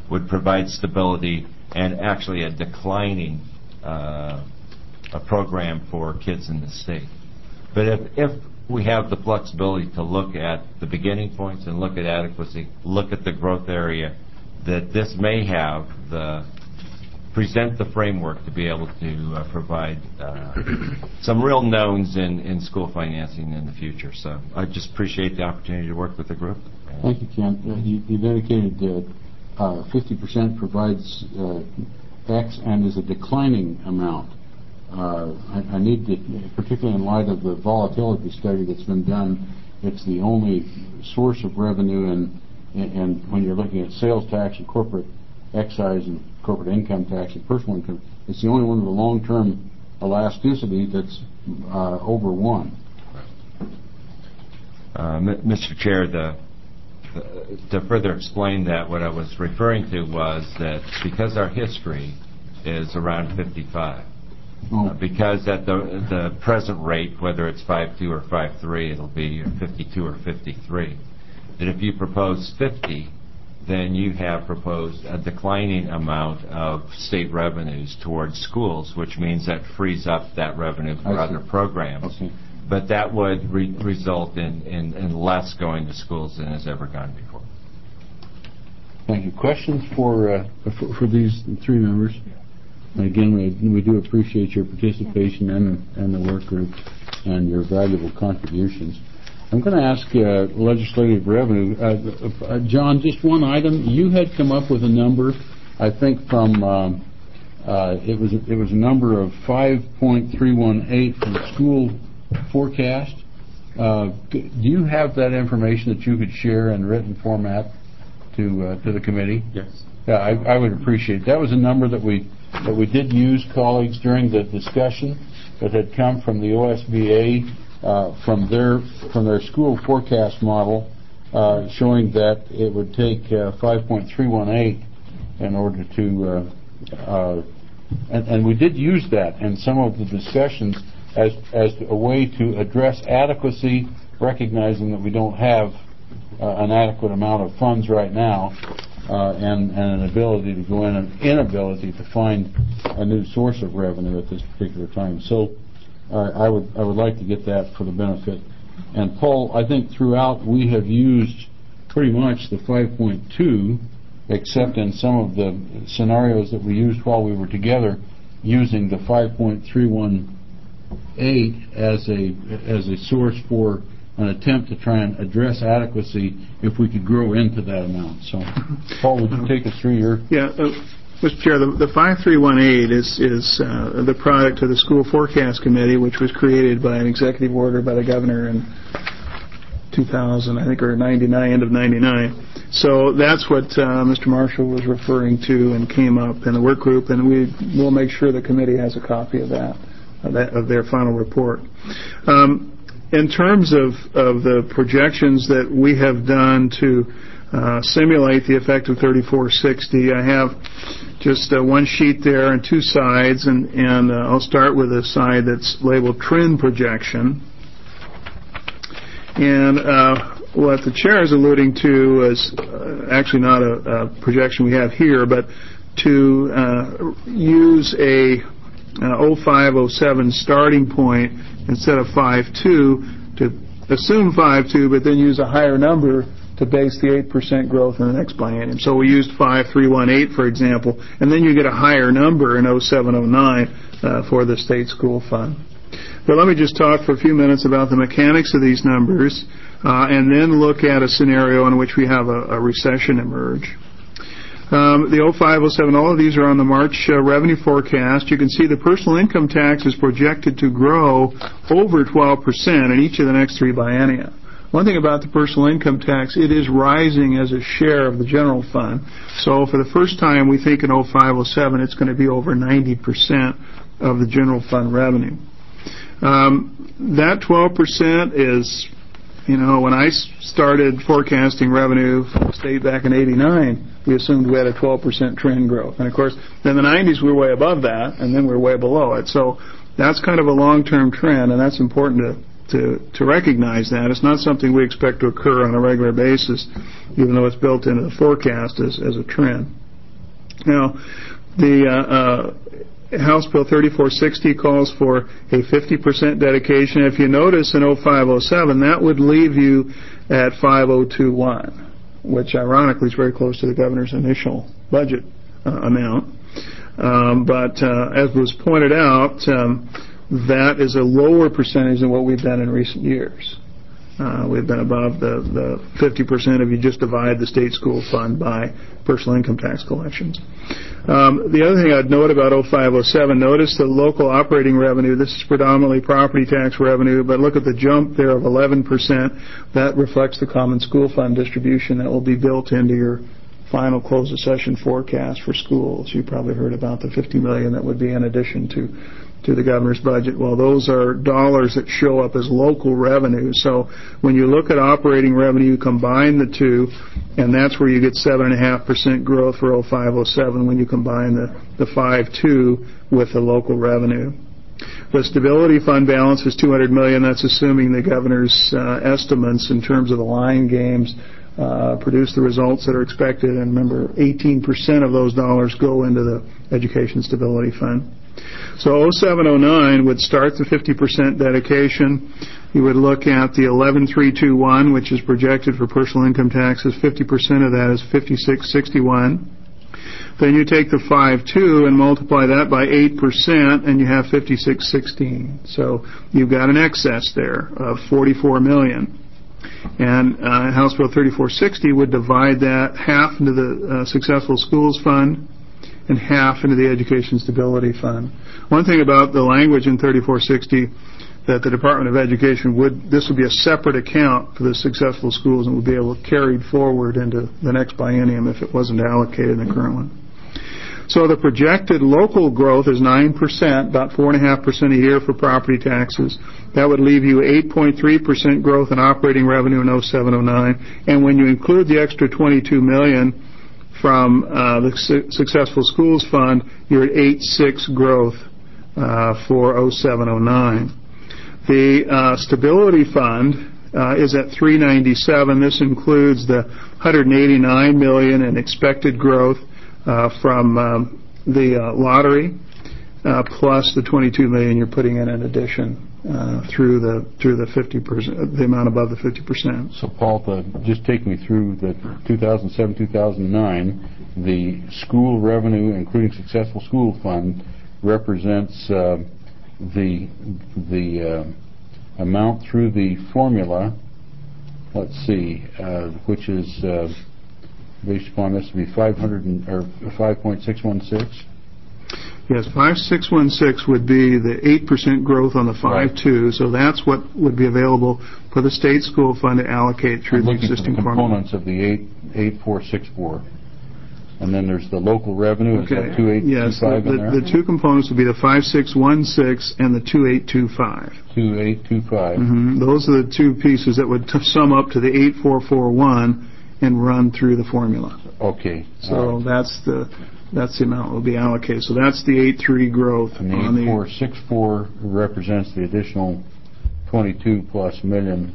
would provide stability and actually a declining uh, a program for kids in the state. But if, if we have the flexibility to look at the beginning points and look at adequacy, look at the growth area, that this may have the present the framework to be able to uh, provide uh, some real knowns in, in school financing in the future. So I just appreciate the opportunity to work with the group. Thank you, Kent. Uh, you, you've indicated that uh, fifty percent provides uh, X and is a declining amount. Uh, I, I need to, particularly in light of the volatility study that's been done, it's the only source of revenue, and, and when you're looking at sales tax and corporate excise and corporate income tax and personal income, it's the only one with a long-term elasticity that's uh, over one. Uh, Mister Chair, the, the, to further explain that, what I was referring to was that because our history is around fifty-five, oh. uh, because at the the present rate, whether it's five point two or five point three, it'll be fifty-two or fifty-three, that if you propose fifty, then you have proposed a declining amount of state revenues towards schools, which means that frees up that revenue for I other see. programs. Okay. But that would re- result in, in, in less going to schools than has ever gone before. Thank you. Questions for uh, for, for these three members? And again, we, we do appreciate your participation and, and the work group and your valuable contributions. I'm going to ask uh, legislative revenue. Uh, uh, John, just one item. You had come up with a number, I think, from um, uh, it was it was a number of five point three one eight for the school forecast. Uh, do you have that information that you could share in written format to uh, to the committee? Yes. Yeah, I, I would appreciate it. That was a number that we that we did use, colleagues, during the discussion that had come from the O S B A. Uh, from their from their school forecast model, uh, showing that it would take uh, five point three one eight in order to, uh, uh, and, and we did use that in some of the discussions as as a way to address adequacy, recognizing that we don't have uh, an adequate amount of funds right now, uh, and, and an ability to go in, an inability to find a new source of revenue at this particular time. So. Uh, I would I would like to get that for the benefit. And Paul, I think throughout we have used pretty much the five point two, except in some of the scenarios that we used while we were together, using the five point three one eight as a as a source for an attempt to try and address adequacy if we could grow into that amount. So, Paul, would you take us through your... Yeah. Uh, Mister Chair, the, the five three one eight is, is uh, the product of the School Forecast Committee, which was created by an executive order by the governor in two thousand, I think, or ninety-nine, end of ninety-nine. So that's what uh, Mister Marshall was referring to and came up in the work group, and we will make sure the committee has a copy of that, of, that, of their final report. Um, in terms of, of the projections that we have done to uh, simulate the effect of thirty-four sixty, I have just uh, one sheet there and two sides, and, and uh, I'll start with a side that's labeled trend projection. And uh, what the chair is alluding to is uh, actually not a, a projection we have here, but to uh, use a uh, oh five oh seven starting point instead of five two, to assume five two, but then use a higher number to base the eight percent growth in the next biennium. So we used five three one eight, for example, and then you get a higher number in oh seven oh nine uh, for the state school fund. But let me just talk for a few minutes about the mechanics of these numbers, uh, and then look at a scenario in which we have a, a recession emerge. Um, the oh five oh seven, all of these are on the March uh, revenue forecast. You can see the personal income tax is projected to grow over twelve percent in each of the next three biennia. One thing about the personal income tax, it is rising as a share of the general fund. So for the first time, we think in oh five oh seven, it's going to be over ninety percent of the general fund revenue. Um, that twelve percent is, you know, when I started forecasting revenue for the state back in eighty-nine, we assumed we had a twelve percent trend growth. And of course, in the nineties, we were way above that, and then we were way below it. So that's kind of a long-term trend, and that's important to To, to recognize that. It's not something we expect to occur on a regular basis, even though it's built into the forecast as, as a trend. Now, the uh, uh, House Bill thirty-four sixty calls for a fifty percent dedication. If you notice in oh five oh seven, that would leave you at five oh two one, which ironically is very close to the governor's initial budget uh, amount. Um, but uh, as was pointed out, um, that is a lower percentage than what we've done in recent years. Uh, we've been above the, the fifty percent if you just divide the state school fund by personal income tax collections. Um, the other thing I'd note about oh five oh seven, notice the local operating revenue. This is predominantly property tax revenue, but look at the jump there of eleven percent. That reflects the common school fund distribution that will be built into your final close of session forecast for schools. You probably heard about the fifty million dollars that would be in addition to to the governor's budget. Well, those are dollars that show up as local revenue. So when you look at operating revenue, you combine the two, and that's where you get seven point five percent growth for oh five oh seven when you combine the, the five two with the local revenue. The stability fund balance is two hundred million dollars. That's assuming the governor's uh, estimates in terms of the line games uh, produce the results that are expected. And remember, eighteen percent of those dollars go into the Education Stability Fund. So oh seven oh nine would start the fifty percent dedication. You would look at the eleven three two one, which is projected for personal income taxes. fifty percent of that is fifty-six sixty-one. Then you take the five two and multiply that by eight percent, and you have fifty-six sixteen. So you've got an excess there of forty-four million dollars. And uh, House Bill thirty-four sixty would divide that half into the uh, Successful Schools Fund and half into the Education Stability Fund. One thing about the language in thirty-four sixty that the Department of Education would, this would be a separate account for the successful schools and would be able to carry forward into the next biennium if it wasn't allocated in the current one. So the projected local growth is nine percent, about four point five percent a year for property taxes. That would leave you eight point three percent growth in operating revenue in oh seven oh nine. And when you include the extra twenty-two million dollars from uh, the Su- Successful Schools Fund, you're at eight point six growth uh, for oh seven oh nine. The uh, Stability Fund uh, is at three ninety-seven. This includes the one hundred eighty-nine million dollars in expected growth uh, from um, the uh, lottery, uh, plus the twenty-two million dollars you're putting in in addition uh, through the through the fifty percent, the amount above the fifty percent. So, Paul, to just take me through the two thousand seven two thousand nine, the school revenue, including Successful School Fund, represents uh, the the uh, amount through the formula. Let's see, uh, which is uh, based upon this to be five hundred and, or five point six one six. Yes, five six one six would be the eight percent growth on the five two, right. So that's what would be available for the state school fund to allocate through I'm the looking existing for the formula. components of the eight eight four six four. And then there's the local revenue. Okay. Is that two eight two five yes, the, in there? the two components would be the five six one six and the two eight two five. two eight two five. Mm-hmm. Those are the two pieces that would t- sum up to the eight four four one and run through the formula. Okay. So right. that's the that's the amount that will be allocated. So that's the eight three growth. And the on eight four six four represents the additional twenty-two plus million.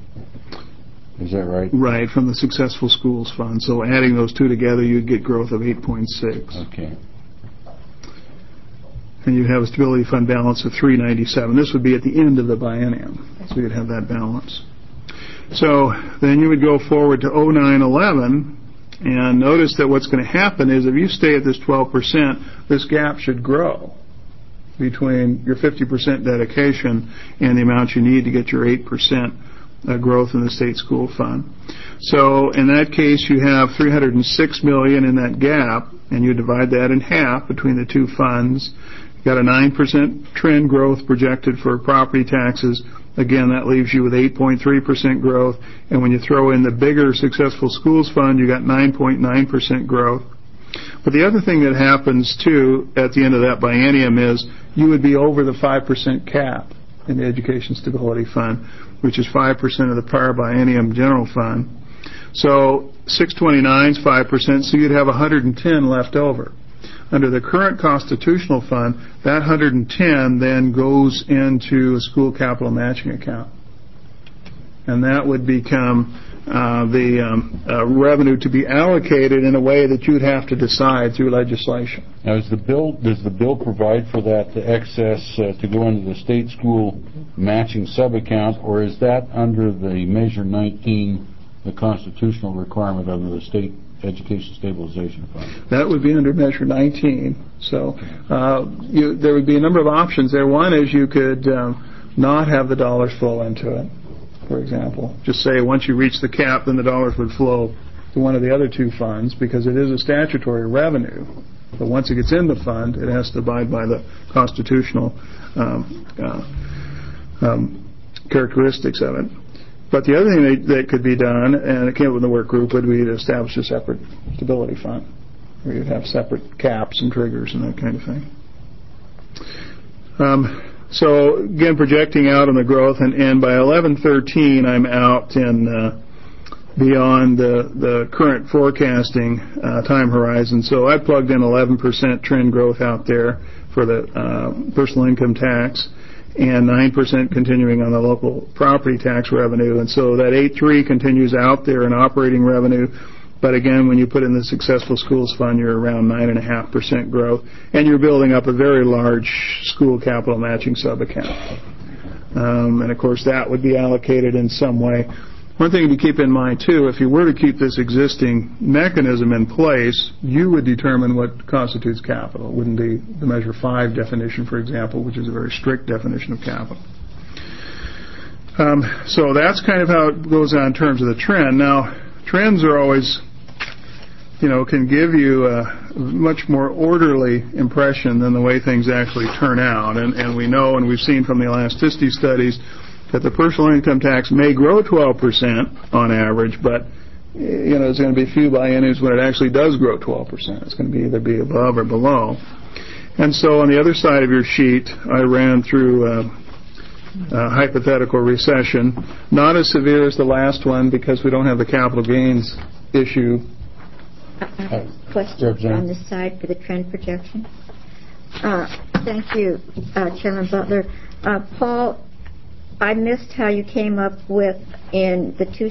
Is that right? Right, from the Successful Schools Fund. So adding those two together, you'd get growth of eight point six. Okay. And you'd have a Stability Fund balance of three ninety-seven. This would be at the end of the biennium, so you'd have that balance. So then you would go forward to oh nine eleven, and notice that what's going to happen is if you stay at this twelve percent, this gap should grow between your fifty percent dedication and the amount you need to get your eight percent Uh, growth in the state school fund. So in that case, you have three hundred six million dollars in that gap, and you divide that in half between the two funds. You've got a nine percent trend growth projected for property taxes. Again, that leaves you with eight point three percent growth. And when you throw in the bigger Successful Schools Fund, you got nine point nine percent growth. But the other thing that happens, too, at the end of that biennium is you would be over the five percent cap in the Education Stability Fund, which is five percent of the prior biennium general fund. So six twenty-nine is five percent, so you'd have one hundred ten left over. Under the current constitutional fund, that one hundred ten then goes into a school capital matching account. and that would become uh, the um, uh, revenue to be allocated in a way that you'd have to decide through legislation. Now, is the bill, does the bill provide for that excess uh, to go into the state school matching sub-account, or is that under the Measure nineteen, the constitutional requirement under the State Education Stabilization Fund? That would be under Measure nineteen. So uh, you, there would be a number of options there. One is you could um, not have the dollars flow into it, for example. Just say once you reach the cap, then the dollars would flow to one of the other two funds, because it is a statutory revenue. But once it gets in the fund, it has to abide by the constitutional um, uh, um, characteristics of it. But the other thing that, that could be done, and it came up with the work group, would be to establish a separate stability fund, where you'd have separate caps and triggers and that kind of thing. Um, so, again, projecting out on the growth, and, and by eleven thirteen, I'm out in uh, beyond the, the current forecasting uh, time horizon. So I plugged in eleven percent trend growth out there for the uh, personal income tax, and nine percent continuing on the local property tax revenue. And so that eight point three continues out there in operating revenue. But again, when you put in the Successful Schools Fund, you're around nine point five percent growth. And you're building up a very large school capital matching sub-account. Um, and, of course, that would be allocated in some way. One thing to keep in mind, too, if you were to keep this existing mechanism in place, you would determine what constitutes capital. It wouldn't be the Measure five definition, for example, which is a very strict definition of capital. Um, so that's kind of how it goes on in terms of the trend. Now, trends are always, you know, can give you a much more orderly impression than the way things actually turn out. And, and we know, and we've seen from the elasticity studies, that the personal income tax may grow twelve percent on average, but you know there's going to be few bienniums when it actually does grow twelve percent. It's going to be either be above or below. And so on the other side of your sheet, I ran through uh, a hypothetical recession, not as severe as the last one because we don't have the capital gains issue. Uh, question on the side for the trend projection. Uh, thank you, uh, Chairman Butler. Uh, Paul, I missed how you came up with in the two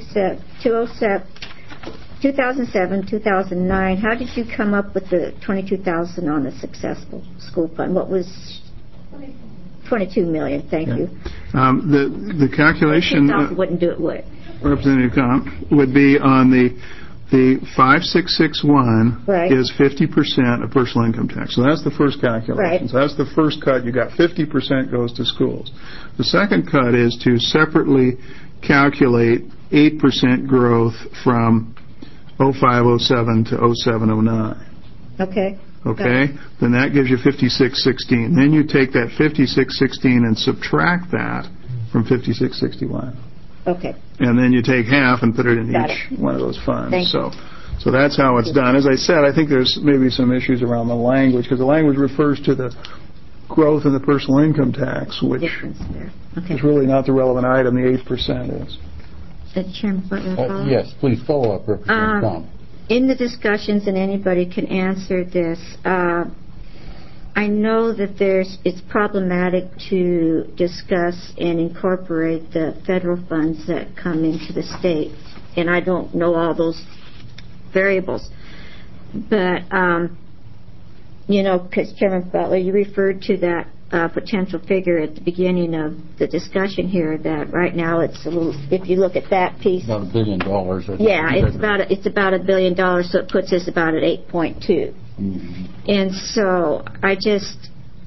thousand seven, two thousand nine. How did you come up with the twenty-two thousand on the Successful School Fund? What was twenty-two million? Thank yeah. you. Um, the the calculation uh, wouldn't do it, would it? Representative Comp would be on the the five six six one right. is fifty percent of personal income tax. So that's the first calculation. Right. So that's the first cut. You got fifty percent goes to schools. The second cut is to separately calculate eight percent growth from oh five oh seven to oh seven oh nine. Okay. Okay? Then that gives you fifty-six sixteen. Then you take that fifty-six sixteen and subtract that from fifty-six sixty-one. Okay. And then you take half and put it in Got each it. one of those funds. Thank so, so that's how it's done. As I said, I think there's maybe some issues around the language because the language refers to the growth in the personal income tax, which okay. is really not the relevant item. The eight percent is. Uh, Chairman Butler, uh, yes, please follow up, Representative um, in the discussions, and anybody can answer this. Uh, I know that there's it's problematic to discuss and incorporate the federal funds that come into the state, and I don't know all those variables. But, um, you know, because Chairman Butler, you referred to that uh, potential figure at the beginning of the discussion here that right now it's a little, if you look at that piece. About a billion dollars. Yeah, it's about, a, it's about a billion dollars, so it puts us about at eight point two. Mm-hmm. And so I just,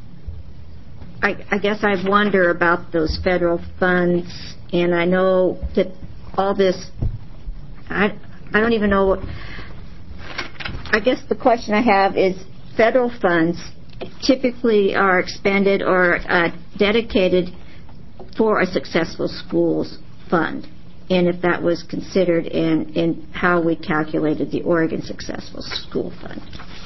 I, I guess I wonder about those federal funds, and I know that all this, I, I don't even know what, I guess the question I have is federal funds typically are expended or uh, dedicated for a Successful Schools Fund, and if that was considered in, in how we calculated the Oregon Successful School Fund.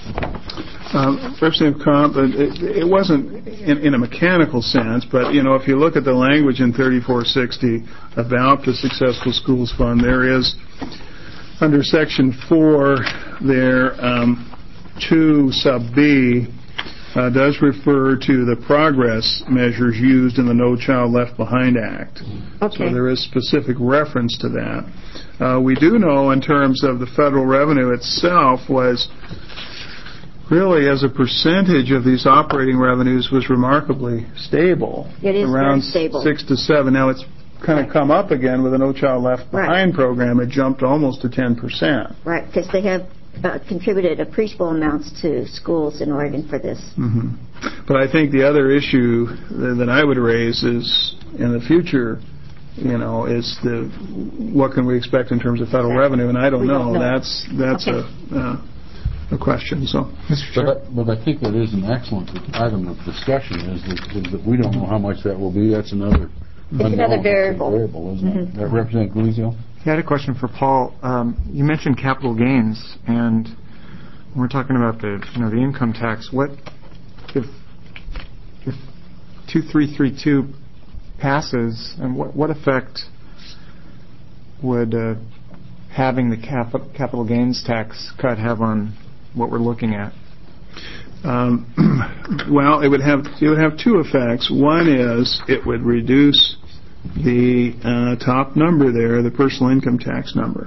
Um, Representative Comp, it, it wasn't in, in a mechanical sense, but, you know, if you look at the language in thirty-four sixty about the Successful Schools Fund, there is, under Section four, there, um, two sub B, uh, does refer to the progress measures used in the No Child Left Behind Act. Okay. So there is specific reference to that. Uh, we do know in terms of the federal revenue itself was really as a percentage of these operating revenues was remarkably stable. It is around very stable. six to seven. Now it's kind of come up again with the No Child Left Behind Right. program. It jumped almost to ten percent. Right, because they have uh, contributed appreciable amounts to schools in Oregon for this. Mm-hmm. But I think the other issue th- that I would raise is in the future, you know, is the what can we expect in terms of federal revenue? And I don't, We know. don't know. That's that's Okay. a uh, a question. So, But I, but I think that is an excellent item of discussion, is that, is that we don't know how much that will be. That's another unknown. Another variable. variable, isn't Mhm. it? That Representative Galizio? I had a question for Paul. Um, you mentioned capital gains, and when we're talking about the, you know, the income tax, what if if two three three two passes, and what what effect would uh, having the cap- capital gains tax cut have on what we're looking at? um, well, it would have it would have two effects. One is it would reduce the uh, top number there, the personal income tax number,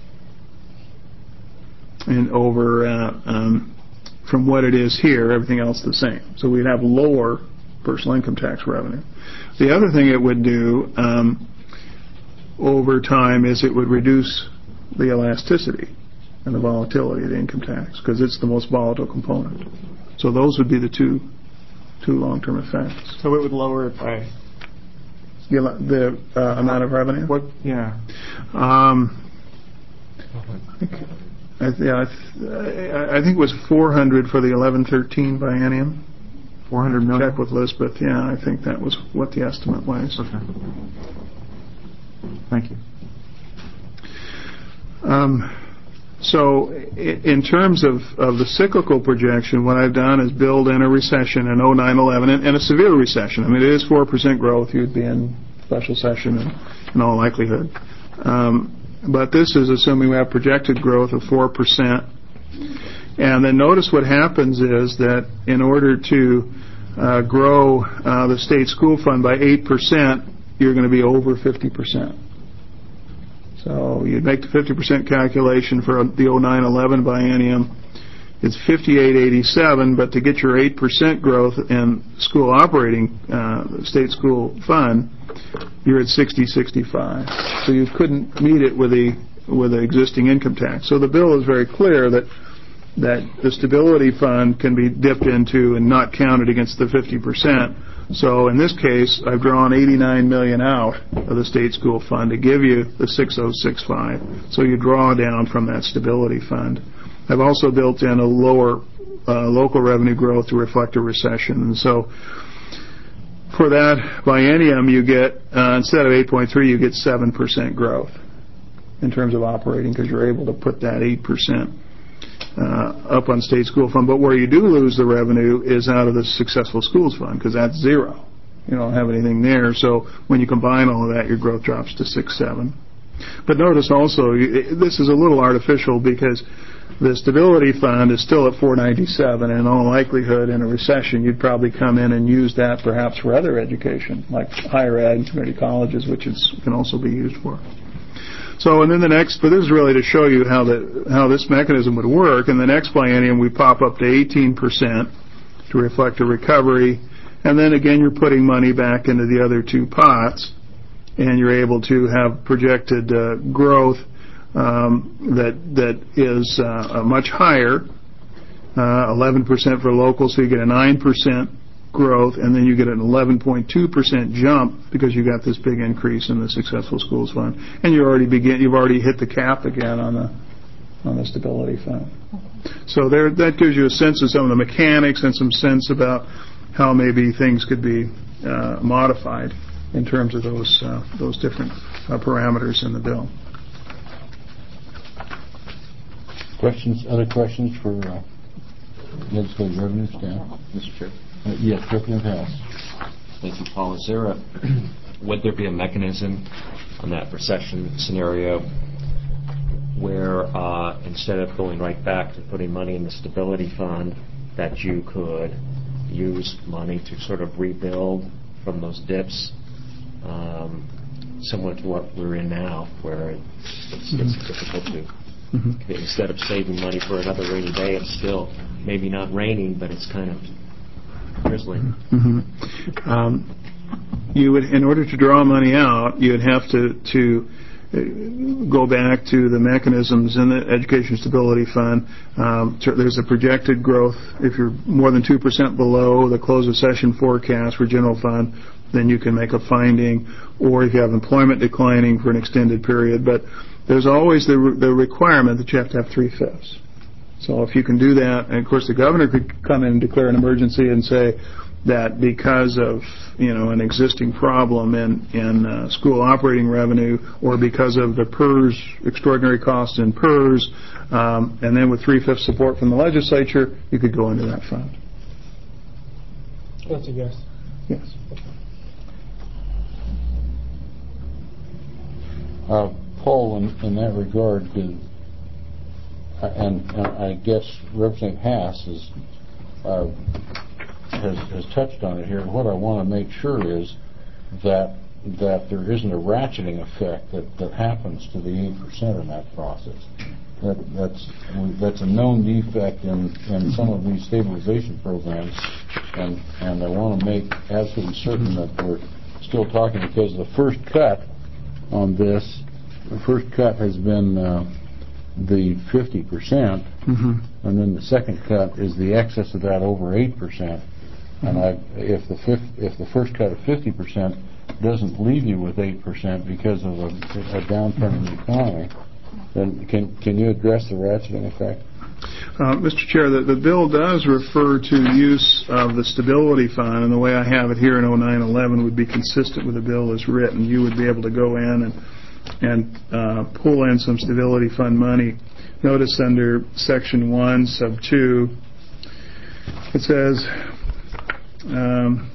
and over uh, um, from what it is here, everything else the same. So we'd have lower personal income tax revenue. The other thing it would do um, over time is it would reduce the elasticity and the volatility of the income tax, because it's the most volatile component. So those would be the two two long-term effects. So it would lower it by The, the uh, amount of revenue? what? Yeah. Um, I think, I, yeah, I, th- I I think it was four hundred for the eleven thirteen biennium. four hundred million. Check with Elizabeth. Yeah, I think that was what the estimate was. Okay. Thank you. Um, so i- in terms of, of the cyclical projection, what I've done is build in a recession in oh nine eleven, and, and a severe recession. I mean, it is four percent growth. You'd be in special session in, in all likelihood. Um, but this is assuming we have projected growth of four percent. And then notice what happens is that in order to uh, grow uh, the state school fund by eight percent, you're going to be over fifty percent. So you'd make the fifty percent calculation for the oh nine eleven biennium. It's fifty-eight eighty-seven, but to get your eight percent growth in school operating, uh, state school fund, you're at sixty sixty-five. So you couldn't meet it with the with the existing income tax. So the bill is very clear that that the stability fund can be dipped into and not counted against the fifty percent. So in this case, I've drawn eighty-nine million dollars out of the state school fund to give you the six oh six five. So you draw down from that stability fund. I've also built in a lower uh, local revenue growth to reflect a recession. And so for that biennium, you get, uh, instead of eight point three, you get seven percent growth in terms of operating, because you're able to put that eight percent Uh, up on state school fund. But where you do lose the revenue is out of the successful schools fund, because that's zero. You don't have anything there. So when you combine all of that, your growth drops to six seven. But notice also, you, this is a little artificial, because the stability fund is still at four ninety-seven, and in all likelihood in a recession you'd probably come in and use that perhaps for other education, like higher ed and community colleges, which is, can also be used for. So, and then the next, but this is really to show you how the how this mechanism would work. In the next biennium, we pop up to eighteen percent to reflect a recovery, and then again, you're putting money back into the other two pots, and you're able to have projected uh, growth um, that that is uh, much higher, uh, eleven percent for local, so you get a nine percent growth, and then you get an eleven point two percent jump because you got this big increase in the successful schools fund, and you already begin you've already hit the cap again on the on the stability fund. So there, that gives you a sense of some of the mechanics and some sense about how maybe things could be uh, modified in terms of those uh, those different uh, parameters in the bill. Questions? Other questions for uh, legislative revenue staff? Mister Chair. Uh, yes, Representative House. Thank you, Paul. Is there a, would there be a mechanism on that recession scenario where uh, instead of going right back to putting money in the stability fund, that you could use money to sort of rebuild from those dips, um, similar to what we're in now, where it's, it's, mm-hmm. it's difficult to, mm-hmm. instead of saving money for another rainy day, it's still maybe not raining, but it's kind of drizzling. Mm-hmm. Um, you would, in order to draw money out, you would have to, to go back to the mechanisms in the Education Stability Fund. Um, there's a projected growth. If you're more than two percent below the close of session forecast for general fund, then you can make a finding, or if you have employment declining for an extended period. But there's always the, re- the requirement that you have to have three-fifths. So if you can do that, and of course the governor could come in and declare an emergency and say that because of, you know, an existing problem in, in uh, school operating revenue, or because of the P E R S, extraordinary costs in P E R S, um, and then with three-fifths support from the legislature, you could go into that fund. That's a yes. Yes. Uh, Paul, in, in that regard, did, uh, and, and I guess Representative Haas is, uh, has, has touched on it here. What I want to make sure is that that there isn't a ratcheting effect that, that happens to the eight percent in that process. That, that's that's a known defect in, in some of these stabilization programs, and and I want to make absolutely certain that we're still talking, because the first cut on this, the first cut has been uh, the fifty percent, mm-hmm. and then the second cut is the excess of that over eight percent. Mm-hmm. And I, if the fifth, if the first cut of fifty percent doesn't leave you with eight percent because of a, a downturn in the economy, then can can you address the ratcheting effect? Uh, Mister Chair, the, the bill does refer to use of the stability fund, and the way I have it here in oh nine eleven would be consistent with the bill as written. You would be able to go in and and uh, pull in some stability fund money. Notice under section one, sub two, it says, um,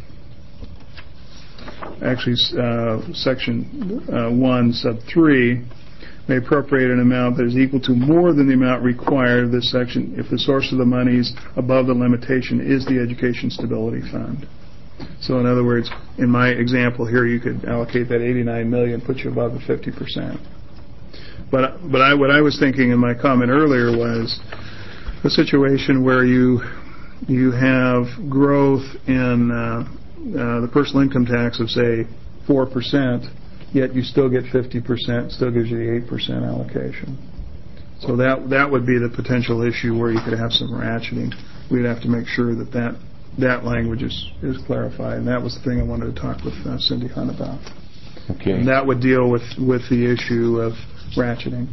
actually uh, section uh, one, sub three, may appropriate an amount that is equal to more than the amount required of this section if the source of the monies above the limitation is the Education Stability Fund. So in other words, in my example here, you could allocate that eighty-nine million dollars, put you above the fifty percent. But but I, what I was thinking in my comment earlier was a situation where you you have growth in uh, uh, the personal income tax of, say, four percent, yet you still get fifty percent, still gives you the eight percent allocation. So that that would be the potential issue where you could have some ratcheting. We'd have to make sure that that, that language is, is clarified, and that was the thing I wanted to talk with uh, Cindy Hunt about. Okay. And that would deal with, with the issue of ratcheting.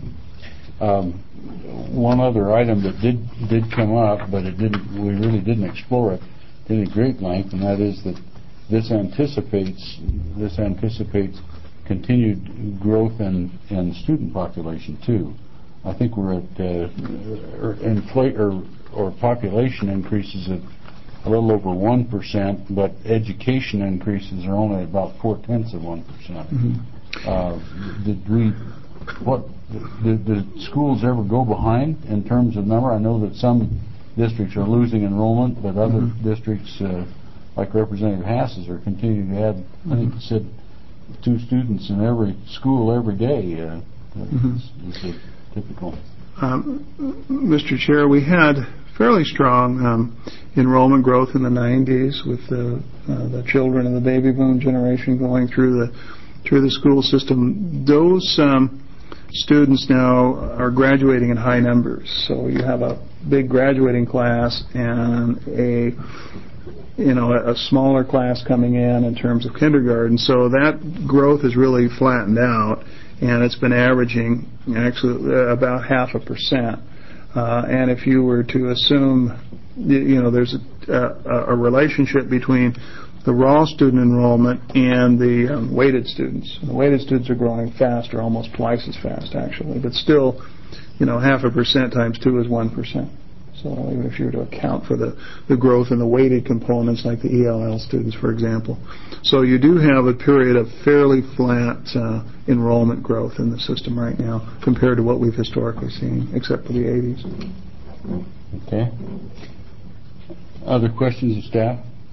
Um, one other item that did did come up, but it didn't. We really didn't explore it to any great length, and that is that this anticipates this anticipates continued growth in, in student population too. I think we're at uh, or inflate or or population increases at a little over one percent, but education increases are only about four tenths of one percent. Mm-hmm. Uh, did we what did the schools ever go behind in terms of number? I know that some districts are losing enrollment, but other mm-hmm. districts, uh, like Representative Hass's, are continuing to add. Mm-hmm. I think he said two students in every school every day. Uh, mm-hmm. is, is a typical. Um, Mister Chair, we had fairly strong um, enrollment growth in the nineties with the uh, the children of the baby boom generation going through the through the school system. Those um, students now are graduating in high numbers, so you have a big graduating class and a you know a, a smaller class coming in in terms of kindergarten. So that growth has really flattened out, and it's been averaging actually about half a percent. Uh, and if you were to assume, you know, there's a, a, a relationship between the raw student enrollment and the um, weighted students. The weighted students are growing faster, almost twice as fast, actually. But still, you know, half a percent times two is one percent. So even if you were to account for the, the growth in the weighted components, like the E L L students, for example. So you do have a period of fairly flat uh, enrollment growth in the system right now compared to what we've historically seen, except for the eighties. Okay. Other questions of staff?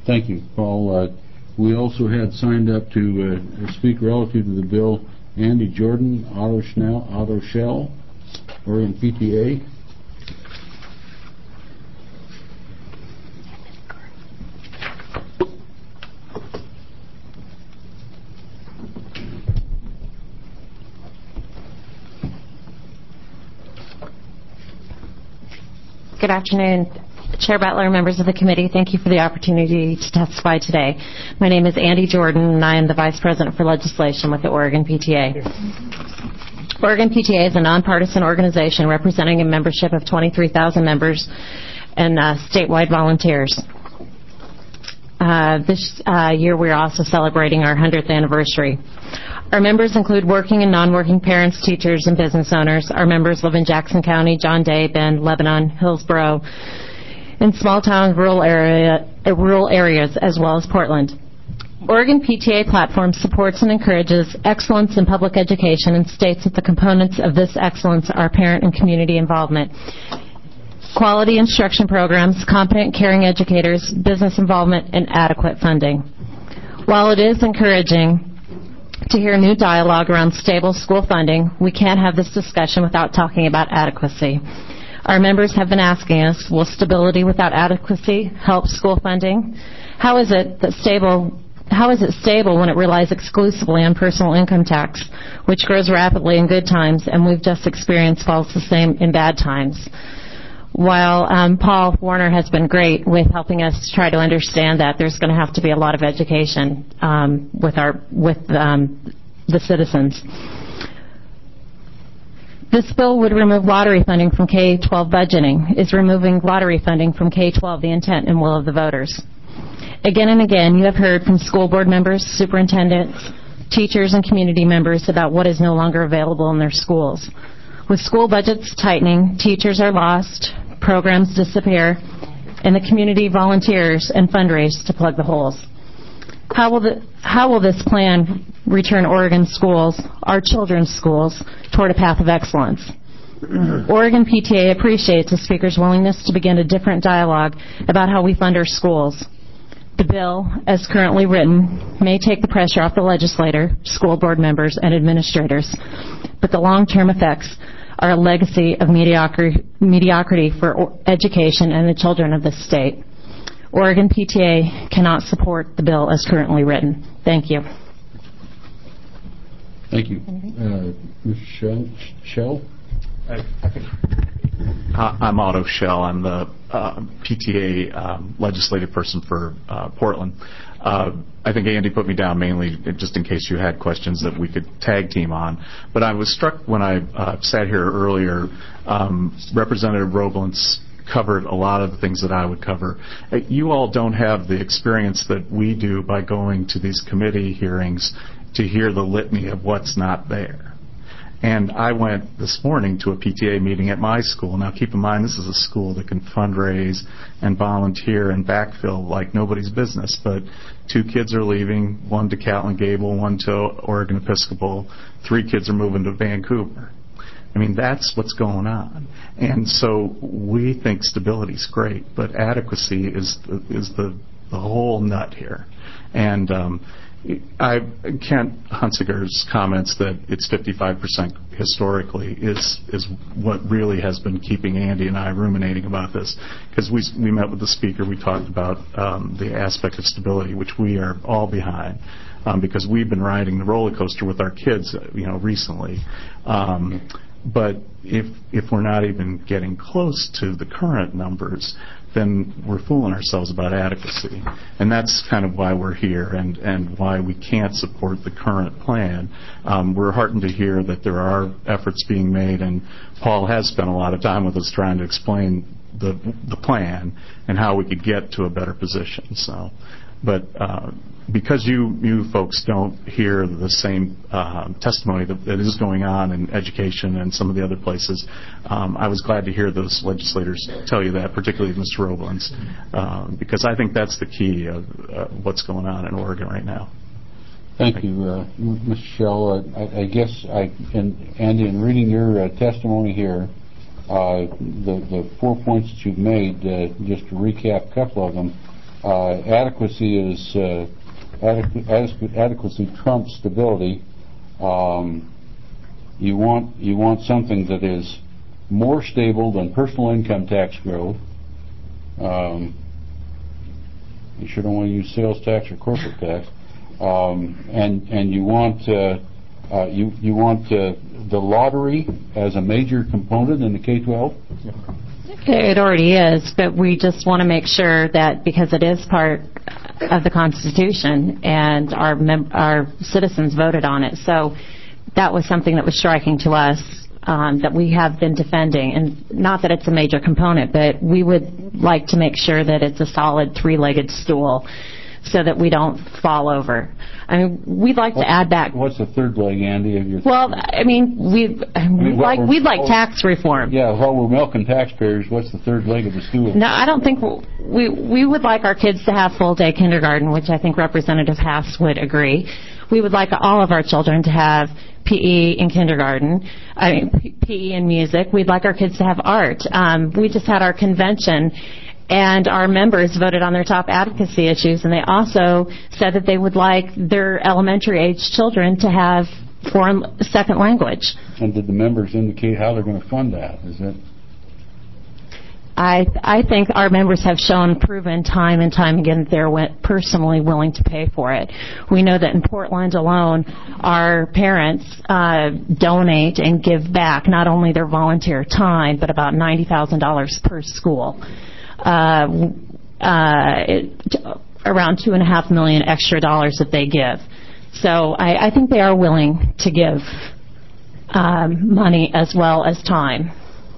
Thank you, Paul. Uh, we also had signed up to uh, speak relative to the bill Andy Jordan, Otto Schnell, Otto Shell, Oregon P T A. Good afternoon, Chair Butler, members of the committee. Thank you for the opportunity to testify today. My name is Andy Jordan, and I am the Vice President for Legislation with the Oregon P T A. Oregon P T A is a nonpartisan organization representing a membership of twenty-three thousand members and uh, statewide volunteers. Uh, this uh, year we are also celebrating our one hundredth anniversary. Our members include working and non-working parents, teachers, and business owners. Our members live in Jackson County, John Day, Bend, Lebanon, Hillsborough, in small towns, rural, area, uh, rural areas, as well as Portland. Oregon P T A platform supports and encourages excellence in public education and states that the components of this excellence are parent and community involvement, quality instruction programs, competent caring educators, business involvement, and adequate funding. While it is encouraging to hear new dialogue around stable school funding, we can't have this discussion without talking about adequacy. Our members have been asking us, will stability without adequacy help school funding? How is it that stable How is it stable when it relies exclusively on personal income tax, which grows rapidly in good times, and we've just experienced falls the same in bad times? While um, Paul Warner has been great with helping us try to understand that, there's going to have to be a lot of education um, with our with um, the citizens. This bill would remove lottery funding from K twelve budgeting. Is removing lottery funding from K twelve the intent and will of the voters? Again and again, you have heard from school board members, superintendents, teachers, and community members about what is no longer available in their schools. With school budgets tightening, teachers are lost, programs disappear, and the community volunteers and fundraise to plug the holes. How will, the, how will this plan return Oregon schools, our children's schools, toward a path of excellence? Oregon P T A appreciates the Speaker's willingness to begin a different dialogue about how we fund our schools. The bill, as currently written, may take the pressure off the legislator, school board members, and administrators, but the long-term effects are a legacy of mediocrity, mediocrity for education and the children of this state. Oregon P T A cannot support the bill as currently written. Thank you. Thank you. Uh, Mister Shell? Shell? I, I think, uh, I'm Otto Shell. I'm the uh, P T A um, legislative person for uh, Portland. Uh, I think Andy put me down mainly just in case you had questions that we could tag team on. But I was struck when I uh, sat here earlier, um, Representative Roblentz covered a lot of the things that I would cover. Uh, you all don't have the experience that we do by going to these committee hearings to hear the litany of what's not there. And I went this morning to a P T A meeting at my school. Now, keep in mind, this is a school that can fundraise and volunteer and backfill like nobody's business. But two kids are leaving, one to Catlin Gable, one to Oregon Episcopal. Three kids are moving to Vancouver. I mean, that's what's going on. And so we think stability's great, but adequacy is the, is the, the whole nut here. And um, I, Kent Hunsaker's comments that it's fifty-five percent historically is is what really has been keeping Andy and I ruminating about this, because we we met with the Speaker, we talked about um, the aspect of stability, which we are all behind, um, because we've been riding the roller coaster with our kids, you know, recently. Um, but if if we're not even getting close to the current numbers, then we're fooling ourselves about adequacy. And that's kind of why we're here and, and why we can't support the current plan. Um, we're heartened to hear that there are efforts being made, and Paul has spent a lot of time with us trying to explain the the plan and how we could get to a better position. So, but uh, because you, you folks don't hear the same uh, testimony that, that is going on in education and some of the other places, um, I was glad to hear those legislators tell you that, particularly Mister Roblentz, um, because I think that's the key of uh, what's going on in Oregon right now. Thank you, uh, Mister Shell. Uh, I, I guess, I, in, and in reading your uh, testimony here, uh, the, the four points that you've made, uh, just to recap a couple of them, uh, adequacy is uh, adequ- adequacy trumps stability. Um, you want you want something that is more stable than personal income tax growth. Um, you sure don't want to use sales tax or corporate tax. Um, and and you want uh, uh, you you want uh, the lottery as a major component in the K twelve? It already is, but we just want to make sure that because it is part of the Constitution and our mem- our citizens voted on it, so that was something that was striking to us um, that we have been defending, and not that it's a major component, but we would like to make sure that it's a solid three-legged stool so that we don't fall over. I mean, we'd like what's, to add back. What's the third leg, Andy? Of your well, I mean, we'd, we'd like we'd like tax reform. Yeah, while we're milking taxpayers, what's the third leg of the stool? No, I don't think we we would like our kids to have full day kindergarten, which I think Representative Haas would agree. We would like all of our children to have P E in kindergarten, I mean, P E in music. We'd like our kids to have art. Um, we just had our convention, and our members voted on their top advocacy issues, and they also said that they would like their elementary age children to have foreign second language. And did the members indicate how they're going to fund that? Is it? I I think our members have shown, proven time and time again that they're personally willing to pay for it. We know that in Portland alone, our parents uh, donate and give back not only their volunteer time, but about ninety thousand dollars per school. Uh, uh, it, around two and a half million extra dollars that they give. So I, I think they are willing to give um, money as well as time.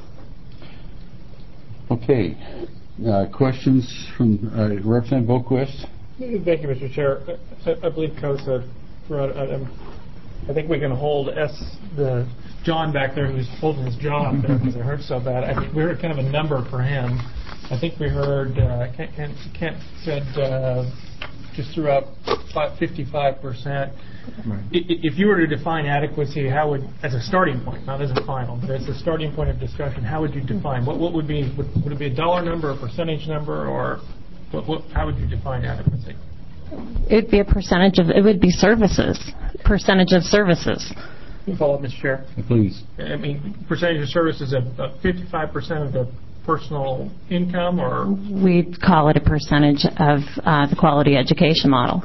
Okay. Uh, questions from uh, Representative Boquist? Thank you, Mister Chair. I, I believe COSA, I think we can hold S the John back there who's holding his jaw up there because it hurts so bad. I think we heard kind of a number for him. I think we heard uh, Kent, Kent, Kent said uh, just threw out fifty-five percent. Right. If you were to define adequacy, how would, as a starting point, not as a final, but as a starting point of discussion, how would you define? What what would be would, would it be a dollar number, a percentage number, or what, what, how would you define adequacy? It'd be a percentage of it would be services, percentage of services. Can you follow up, Mister Chair? Please. I mean, percentage of services of fifty-five percent of the personal income, or we'd call it a percentage of uh, the quality education model.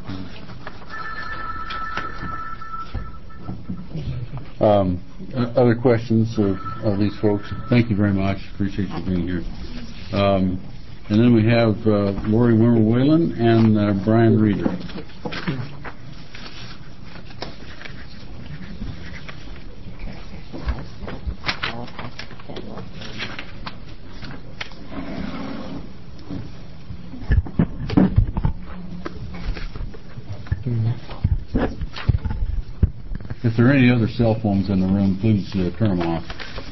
Um, other questions of, of these folks? Thank you very much. Appreciate you being here. Um, and then we have uh, Lori Wimmer Whalen and uh, Brian Reeder. If there are any other cell phones in the room, please uh, turn them off.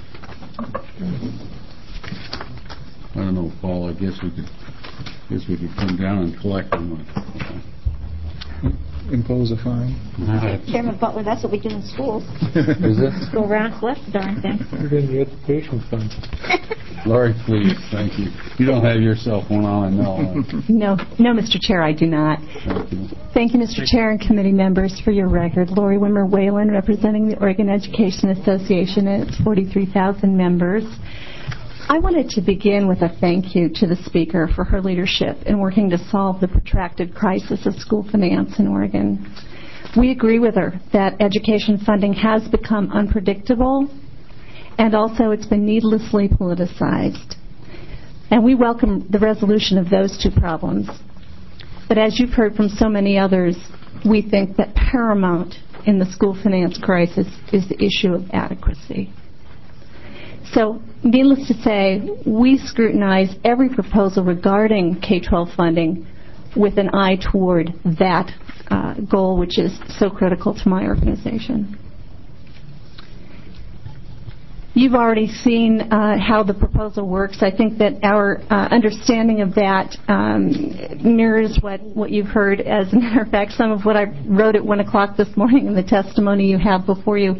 I don't know, Paul. I guess we could, guess we could come down and collect them. Okay. Impose a fine. Chairman Butler, that's what we do in schools. Is it? Go around and collect the darn thing. We're in the education fund. Laurie, please. Thank you. You don't have your cell phone on, I know. No, no, Mister Chair, I do not. Thank you. Thank you, Mister Chair and committee members, for your record. Lori Wimmer Whalen, representing the Oregon Education Association and its forty-three thousand members. I wanted to begin with a thank you to the Speaker for her leadership in working to solve the protracted crisis of school finance in Oregon. We agree with her that education funding has become unpredictable, and also it's been needlessly politicized. And we welcome the resolution of those two problems. But as you've heard from so many others, we think that paramount in the school finance crisis is the issue of adequacy. So, needless to say, we scrutinize every proposal regarding K twelve funding with an eye toward that uh, goal, which is so critical to my organization. You've already seen uh, how the proposal works. I think that our uh, understanding of that um, mirrors what, what you've heard. As a matter of fact, some of what I wrote at one o'clock this morning in the testimony you have before you.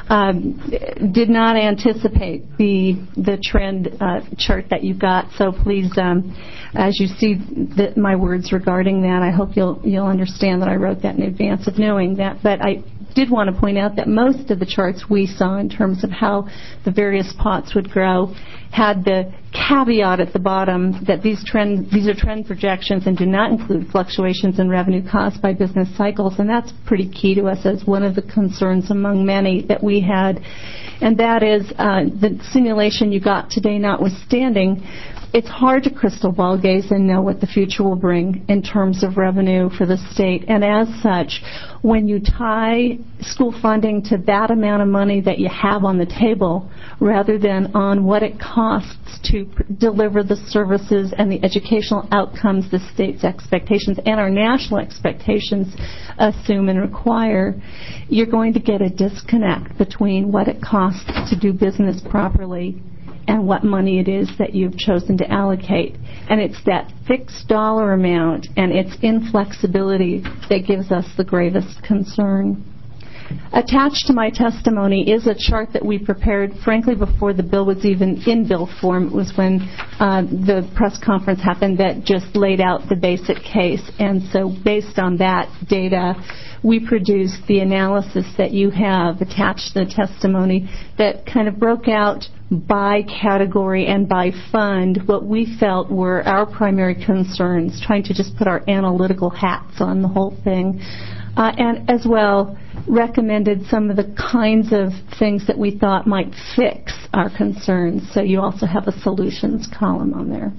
um, did not anticipate the the trend uh, chart that you've got. So please, um, as you see the, my words regarding that, I hope you'll you'll understand that I wrote that in advance of knowing that. But I did want to point out that most of the charts we saw in terms of how the various pots would grow had the caveat at the bottom that these trend these are trend projections and do not include fluctuations in revenue caused by business cycles, and that's pretty key to us as one of the concerns among many that we had, and that is uh, the simulation you got today notwithstanding. It's hard to crystal ball gaze and know what the future will bring in terms of revenue for the state. And as such, when you tie school funding to that amount of money that you have on the table rather than on what it costs to pr- deliver the services and the educational outcomes the state's expectations and our national expectations assume and require, you're going to get a disconnect between what it costs to do business properly and what money it is that you've chosen to allocate. And it's that fixed dollar amount and its inflexibility that gives us the gravest concern. Attached to my testimony is a chart that we prepared, frankly, before the bill was even in bill form. It was when uh, the press conference happened that just laid out the basic case. And so based on that data, we produced the analysis that you have attached to the testimony that kind of broke out by category and by fund what we felt were our primary concerns, trying to just put our analytical hats on the whole thing, uh, and as well recommended some of the kinds of things that we thought might fix our concerns. So you also have a solutions column on there.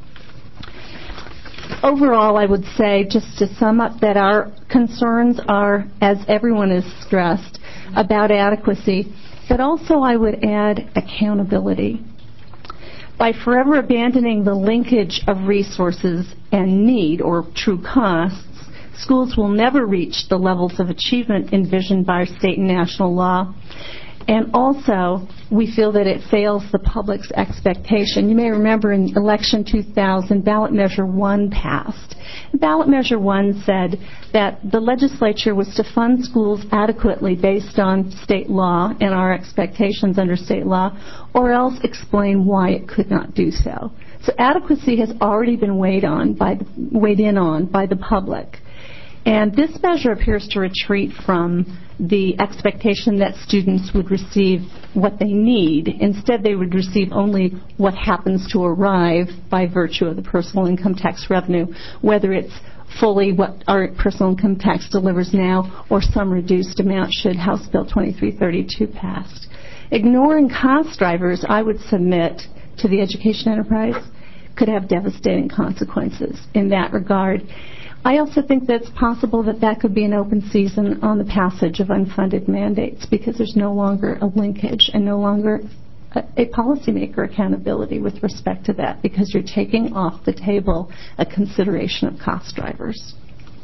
Overall, I would say, just to sum up, that our concerns are, as everyone has stressed, about adequacy, but also I would add accountability. By forever abandoning the linkage of resources and need, or true costs, schools will never reach the levels of achievement envisioned by state and national law. And also, we feel that it fails the public's expectation. You may remember in election two thousand, ballot measure one passed. Ballot measure one said that the legislature was to fund schools adequately based on state law and our expectations under state law, or else explain why it could not do so. So adequacy has already been weighed on by weighed in on by the public. And this measure appears to retreat from the expectation that students would receive what they need. Instead, they would receive only what happens to arrive by virtue of the personal income tax revenue, whether it's fully what our personal income tax delivers now or some reduced amount should House Bill twenty-three thirty-two pass. Ignoring cost drivers, I would submit to the education enterprise, could have devastating consequences in that regard. I also think that it's possible that that could be an open season on the passage of unfunded mandates because there's no longer a linkage and no longer a, a policymaker accountability with respect to that because you're taking off the table a consideration of cost drivers.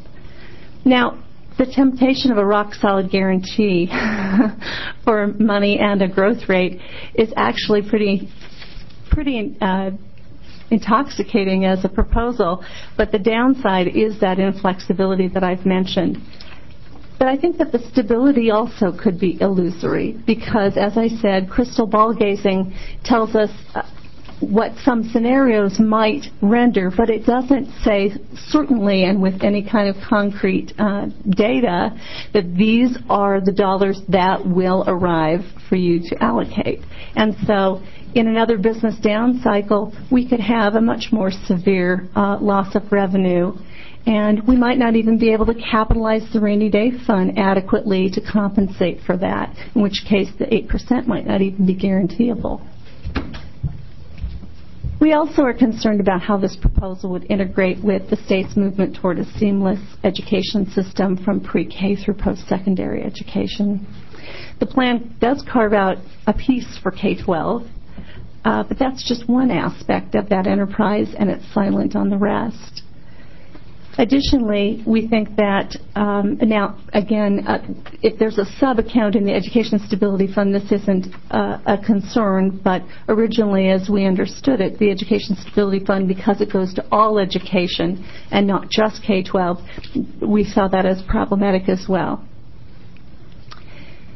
Now, the temptation of a rock-solid guarantee for money and a growth rate is actually pretty, pretty uh, intoxicating as a proposal, but the downside is that inflexibility that I've mentioned. But I think that the stability also could be illusory because, as I said, crystal ball gazing tells us uh, what some scenarios might render, but it doesn't say certainly and with any kind of concrete uh, data that these are the dollars that will arrive for you to allocate. And so in another business down cycle, we could have a much more severe uh, loss of revenue, and we might not even be able to capitalize the rainy day fund adequately to compensate for that, in which case the eight percent might not even be guaranteeable. We also are concerned about how this proposal would integrate with the state's movement toward a seamless education system from pre-K through post-secondary education. The plan does carve out a piece for K twelve, Uh, but that's just one aspect of that enterprise, and it's silent on the rest. Additionally, we think that um, now, again, uh, if there's a sub-account in the Education Stability Fund, this isn't uh, a concern, but originally, as we understood it, the Education Stability Fund, because it goes to all education and not just K twelve, we saw that as problematic as well.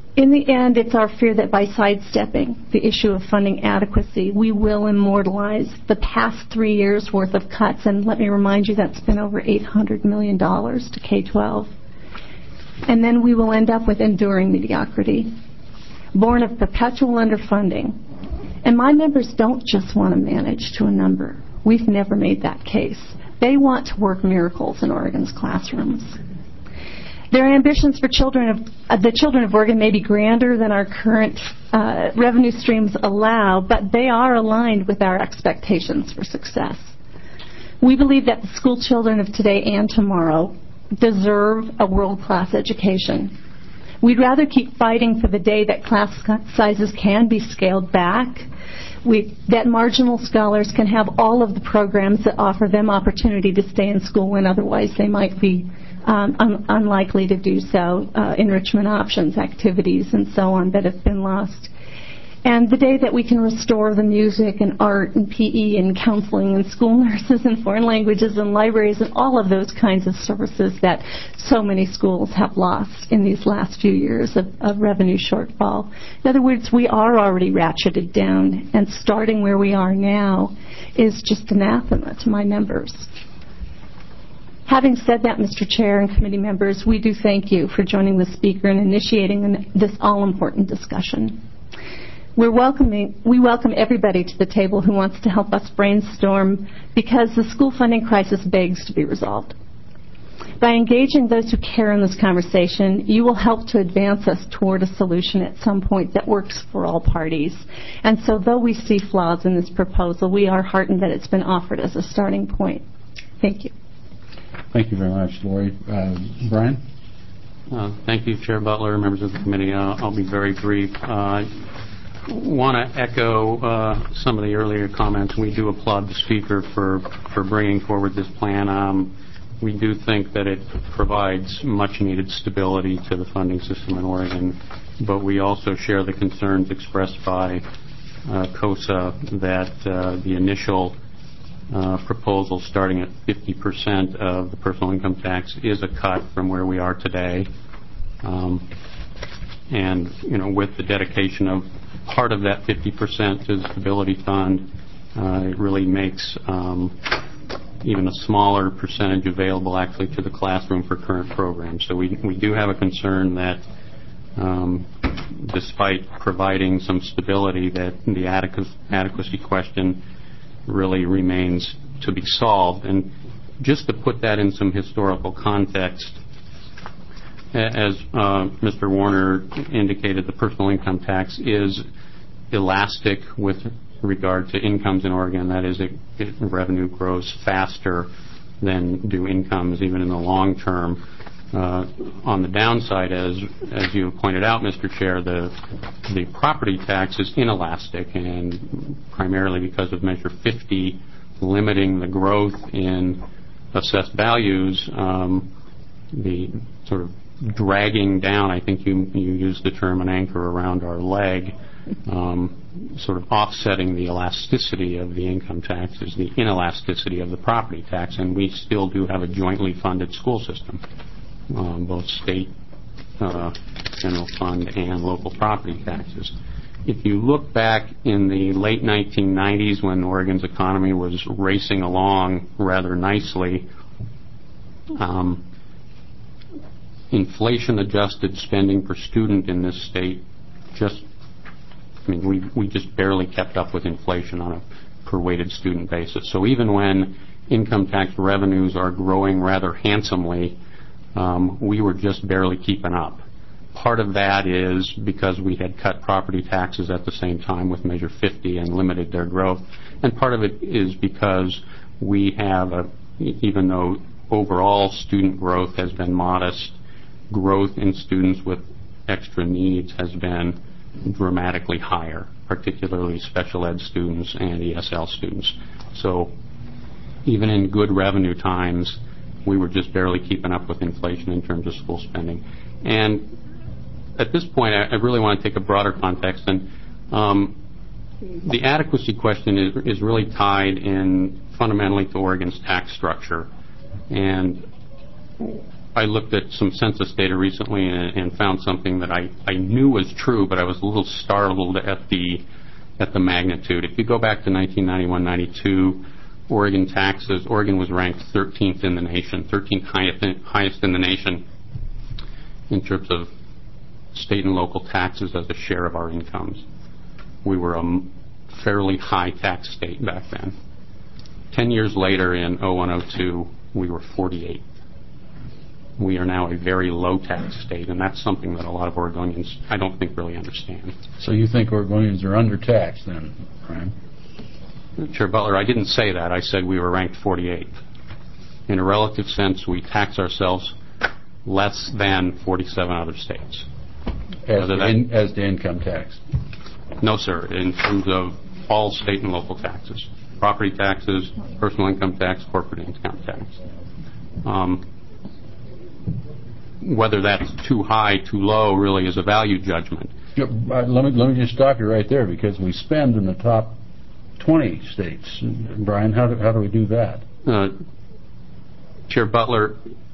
In the end, it's our fear that by sidestepping the issue of funding adequacy, we will immortalize the past three years' worth of cuts. And let me remind you, that's been over eight hundred million dollars to K twelve. And then we will end up with enduring mediocrity, born of perpetual underfunding. And my members don't just want to manage to a number. We've never made that case. They want to work miracles in Oregon's classrooms. Their ambitions for children of uh, the children of Oregon may be grander than our current uh, revenue streams allow, but they are aligned with our expectations for success. We believe that the school children of today and tomorrow deserve a world-class education. We'd rather keep fighting for the day that class sizes can be scaled back, we, that marginal scholars can have all of the programs that offer them opportunity to stay in school when otherwise they might be um, un- unlikely to do so, uh, enrichment options, activities, and so on that have been lost. And the day that we can restore the music and art and P E and counseling and school nurses and foreign languages and libraries and all of those kinds of services that so many schools have lost in these last few years of, of revenue shortfall. In other words, we are already ratcheted down, and starting where we are now is just anathema to my members. Having said that, Mister Chair and committee members, we do thank you for joining the speaker and initiating an, this all-important discussion. We're welcoming, we welcome everybody to the table who wants to help us brainstorm, because the school funding crisis begs to be resolved. By engaging those who care in this conversation, you will help to advance us toward a solution at some point that works for all parties. And so though we see flaws in this proposal, we are heartened that it's been offered as a starting point. Thank you. Thank you very much, Lori. Uh, Brian? Uh, thank you, Chair Butler, members of the committee. Uh, I'll be very brief. Uh, want to echo uh, some of the earlier comments. We do applaud the speaker for, for bringing forward this plan. Um, we do think that it provides much-needed stability to the funding system in Oregon, but we also share the concerns expressed by uh, COSA that uh, the initial uh, proposal starting at fifty percent of the personal income tax is a cut from where we are today. Um, and, you know, with the dedication of part of that fifty percent to the Stability Fund, uh, it really makes um, even a smaller percentage available actually to the classroom for current programs. So we, we do have a concern that um, despite providing some stability, that the adequ- adequacy question really remains to be solved. And just to put that in some historical context, as uh, Mister Warner indicated, the personal income tax is elastic with regard to incomes in Oregon. That is, it, it, revenue grows faster than do incomes, even in the long term. Uh, on the downside, as as you pointed out, Mister Chair, the the property tax is inelastic, and primarily because of Measure fifty limiting the growth in assessed values, um, the sort of dragging down, I think you you used the term, an anchor around our leg, um, sort of offsetting the elasticity of the income tax is the inelasticity of the property tax, and we still do have a jointly funded school system, um, both state uh, general fund and local property taxes. If you look back in the late nineteen nineties when Oregon's economy was racing along rather nicely, um, inflation-adjusted spending per student in this state just, I mean, we we just barely kept up with inflation on a per-weighted student basis. So even when income tax revenues are growing rather handsomely, um, we were just barely keeping up. Part of that is because we had cut property taxes at the same time with Measure fifty and limited their growth. And part of it is because we have, a, even though overall student growth has been modest, growth in students with extra needs has been dramatically higher, particularly special ed students and E S L students. So even in good revenue times, we were just barely keeping up with inflation in terms of school spending. And at this point, I, I really want to take a broader context, and um, the adequacy question is, is really tied in fundamentally to Oregon's tax structure. And I looked at some census data recently and, and found something that I, I knew was true, but I was a little startled at the at the magnitude. If you go back to nineteen ninety-one ninety-two, Oregon taxes, Oregon was ranked thirteenth in the nation, thirteenth highest in, highest in the nation in terms of state and local taxes as a share of our incomes. We were a fairly high tax state back then. Ten years later, in oh one oh two, we were forty-eighth. We are now a very low tax state, and that's something that a lot of Oregonians, I don't think, really understand. So you think Oregonians are undertaxed then, Brian? Chair Butler, I didn't say that. I said we were ranked forty-eighth. In a relative sense, we tax ourselves less than forty-seven other states. As the, in, as the income tax? No, sir. In terms of all state and local taxes. Property taxes, personal income tax, corporate income tax. Um, whether that's too high, too low, really is a value judgment. Yeah, uh, let me let me just stop you right there, because we spend in the top twenty states. Brian, how do, how do we do that? Uh, Chair Butler,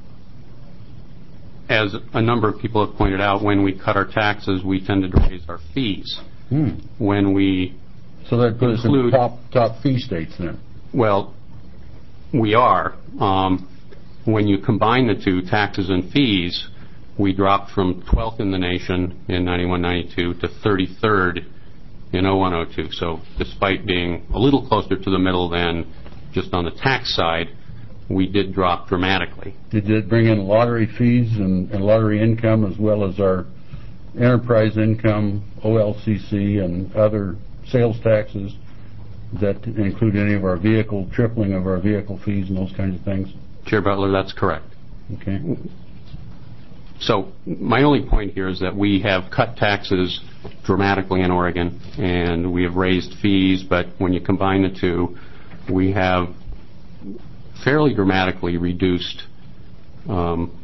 as a number of people have pointed out, when we cut our taxes, we tended to raise our fees. Hmm. When we so that puts us in the top top fee states then. Well, we are. Um, when you combine the two, taxes and fees, we dropped from twelfth in the nation in ninety-one ninety-two to thirty-third in oh one oh two. So despite being a little closer to the middle than just on the tax side, we did drop dramatically. Did it bring in lottery fees and, and lottery income, as well as our enterprise income, O L C C, and other sales taxes that include any of our vehicle, tripling of our vehicle fees and those kinds of things? Chair Butler, that's correct. Okay. So my only point here is that we have cut taxes dramatically in Oregon, and we have raised fees, but when you combine the two, we have fairly dramatically reduced um,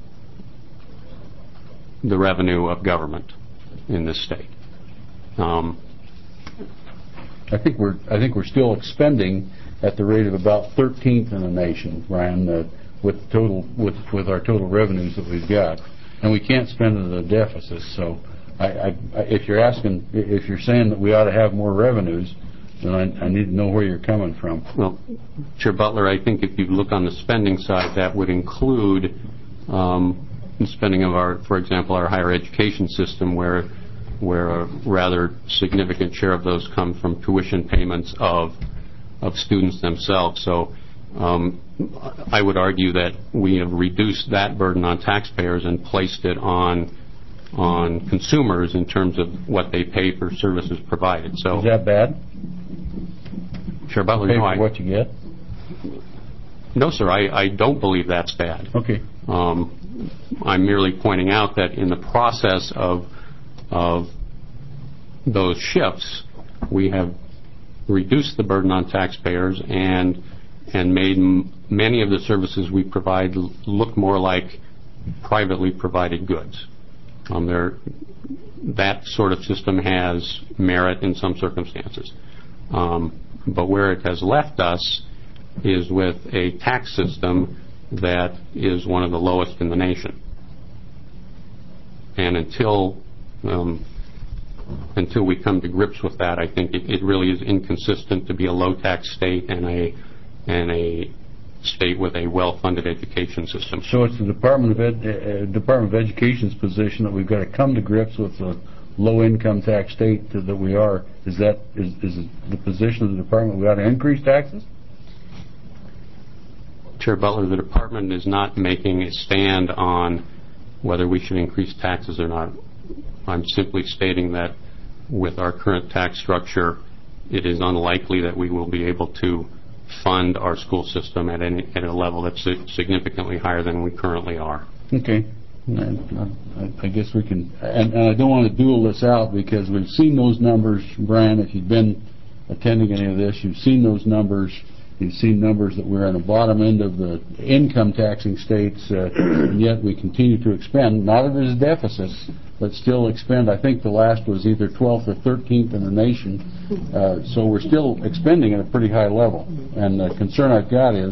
the revenue of government in this state. Um, I think we're I think we're still expending at the rate of about thirteenth in the nation, Brian, uh, with total with with our total revenues that we've got, and we can't spend at a deficit. So, I, I, if you're asking, if you're saying that we ought to have more revenues, then I, I need to know where you're coming from. Well, Chair Butler, I think if you look on the spending side, that would include um, the spending of our, for example, our higher education system, where where a rather significant share of those come from tuition payments of of students themselves. So um, I would argue that we have reduced that burden on taxpayers and placed it on on consumers in terms of what they pay for services provided. So is that bad? Chair Butler, pay no, for I, what you get? No, sir. I, I don't believe that's bad. Okay. Um, I'm merely pointing out that in the process of of those shifts, we have reduced the burden on taxpayers and and made m- many of the services we provide l- look more like privately provided goods. Um, there, that sort of system has merit in some circumstances, um, but where it has left us is with a tax system that is one of the lowest in the nation. And until um, until we come to grips with that, I think it, it really is inconsistent to be a low tax state and a and a state with a well-funded education system. So it's the Department of Ed, uh, Department of Education's position that we've got to come to grips with the low-income tax state that we are. Is that is, is the position of the department we ought to increase taxes? Chair Butler, the department is not making a stand on whether we should increase taxes or not. I'm simply stating that with our current tax structure, it is unlikely that we will be able to fund our school system at, any, at a level that's significantly higher than we currently are. Okay. I, I guess we can, and, and I don't want to duel this out because we've seen those numbers, Brian, if you've been attending any of this, you've seen those numbers. You've seen numbers that we're on the bottom end of the income taxing states, uh, and yet we continue to expend, not as deficits, but still expend. I think the last was either twelfth or thirteenth in the nation. Uh, so we're still expending at a pretty high level. And the concern I've got is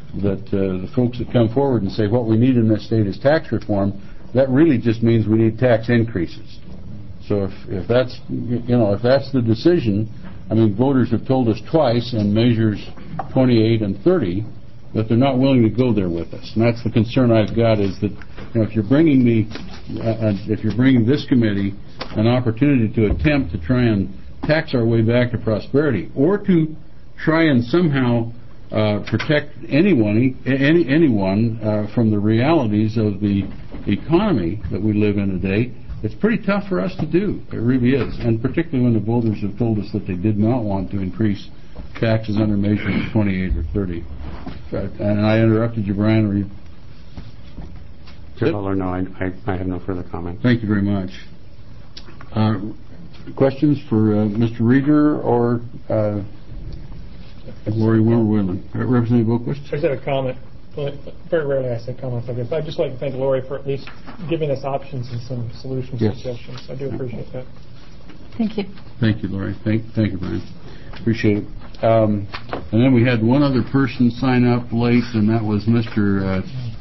that uh, the folks that come forward and say what we need in this state is tax reform, that really just means we need tax increases. So if, if that's, you know, if that's the decision, I mean, voters have told us twice in measures twenty-eight and thirty that they're not willing to go there with us. And that's the concern I've got is that, you know, if you're bringing me, uh, if you're bringing this committee an opportunity to attempt to try and tax our way back to prosperity, or to try and somehow uh, protect anyone, any, anyone uh, from the realities of the economy that we live in today, it's pretty tough for us to do. It really is. And particularly when the voters have told us that they did not want to increase taxes under measures twenty-eight or thirty. And I interrupted you, Brian. Or you... Chair Butler, no, I, I, I have no further comment. Thank you very much. Uh, questions for uh, Mister Reeder or uh, Lori Wimmer-Whalen? Representative Boquist? I just had a comment. Very rarely I say comments like this, but I'd just like to thank Lori for at least giving us options and some solution yes. suggestions. I do appreciate that. Thank you. Thank you, Lori. Thank, thank you, Brian. Appreciate it. Um, and then we had one other person sign up late, and that was Mister Uh,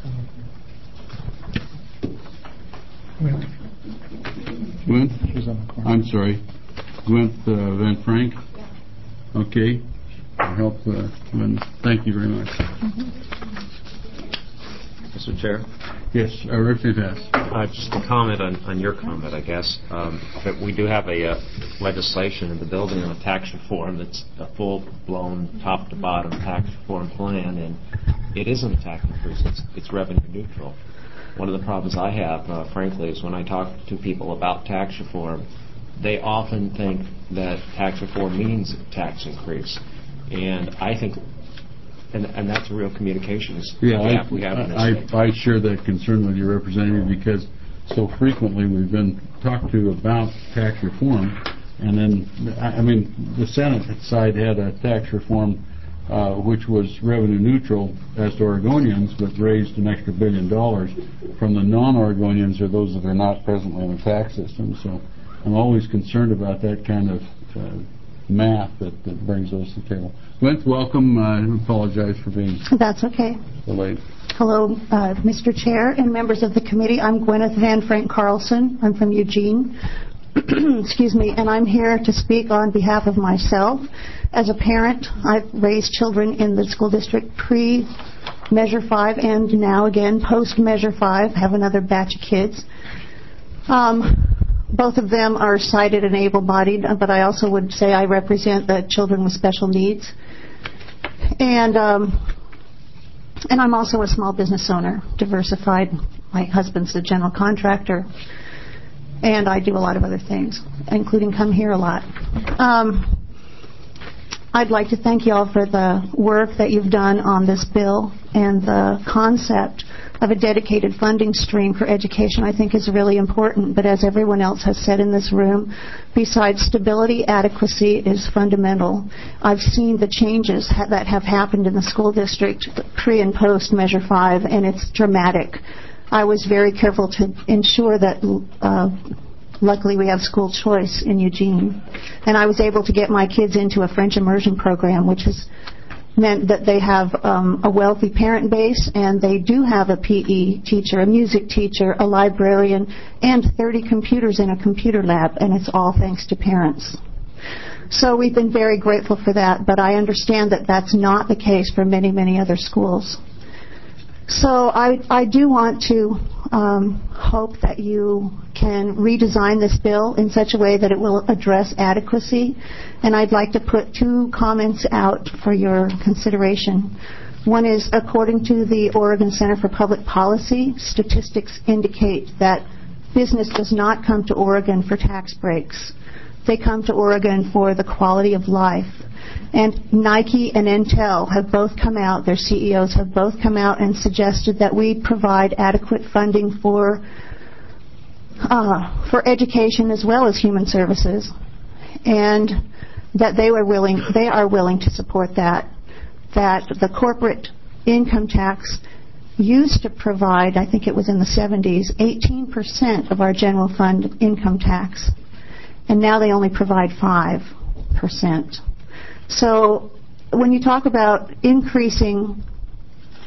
Gwynth? I'm sorry. Gwynth uh, Van Frank? Okay. I'll help. Uh, thank you very much. Mm-hmm. Mister Chair? Yes, uh, Representative Hess. Uh, just a comment on, on your comment, I guess. Um, that we do have a uh, legislation in the building on a tax reform that's a full-blown, top-to-bottom tax reform plan, and it isn't a tax increase. It's, it's revenue neutral. One of the problems I have, uh, frankly, is when I talk to people about tax reform, they often think that tax reform means a tax increase. And I think And, and that's a real communications yeah, gap I, we have in this I, state. I share that concern with your representative because so frequently we've been talked to about tax reform, and then, I, I mean, the Senate side had a tax reform uh, which was revenue neutral as to Oregonians, but raised an extra billion dollars from the non-Oregonians or those that are not presently in the tax system. So I'm always concerned about that kind of uh, math that, that brings those to the table. Gwyneth, welcome. I apologize for being That's okay. so late. Hello, uh, Mister Chair and members of the committee. I'm Gwyneth Van Frank Carlson. I'm from Eugene. Excuse me, and I'm here to speak on behalf of myself. As a parent, I've raised children in the school district pre-Measure five and now again post-Measure five, have another batch of kids. Um, Both of them are sighted and able-bodied, but I also would say I represent the children with special needs. And um, and I'm also a small business owner, diversified. My husband's a general contractor, and I do a lot of other things, including come here a lot. Um, I'd like to thank you all for the work that you've done on this bill, and the concept of a dedicated funding stream for education I think is really important. But as everyone else has said in this room, besides stability, adequacy is fundamental. I've seen the changes ha- that have happened in the school district pre and post Measure five, and it's dramatic. I was very careful to ensure that uh, luckily we have school choice in Eugene, and I was able to get my kids into a French immersion program, which has meant that they have um, a wealthy parent base, and they do have a P E teacher, a music teacher, a librarian, and thirty computers in a computer lab, and it's all thanks to parents. So we've been very grateful for that, but I understand that that's not the case for many, many other schools. So I, I do want to um, hope that you can redesign this bill in such a way that it will address adequacy. And I'd like to put two comments out for your consideration. One is, according to the Oregon Center for Public Policy, statistics indicate that business does not come to Oregon for tax breaks. They come to Oregon for the quality of life. And Nike and Intel have both come out, their C E Os have both come out and suggested that we provide adequate funding for uh, for education as well as human services, and that they were willing, they are willing to support that. That the corporate income tax used to provide, I think it was in the seventies, eighteen percent of our general fund income tax, and now they only provide five percent. So when you talk about increasing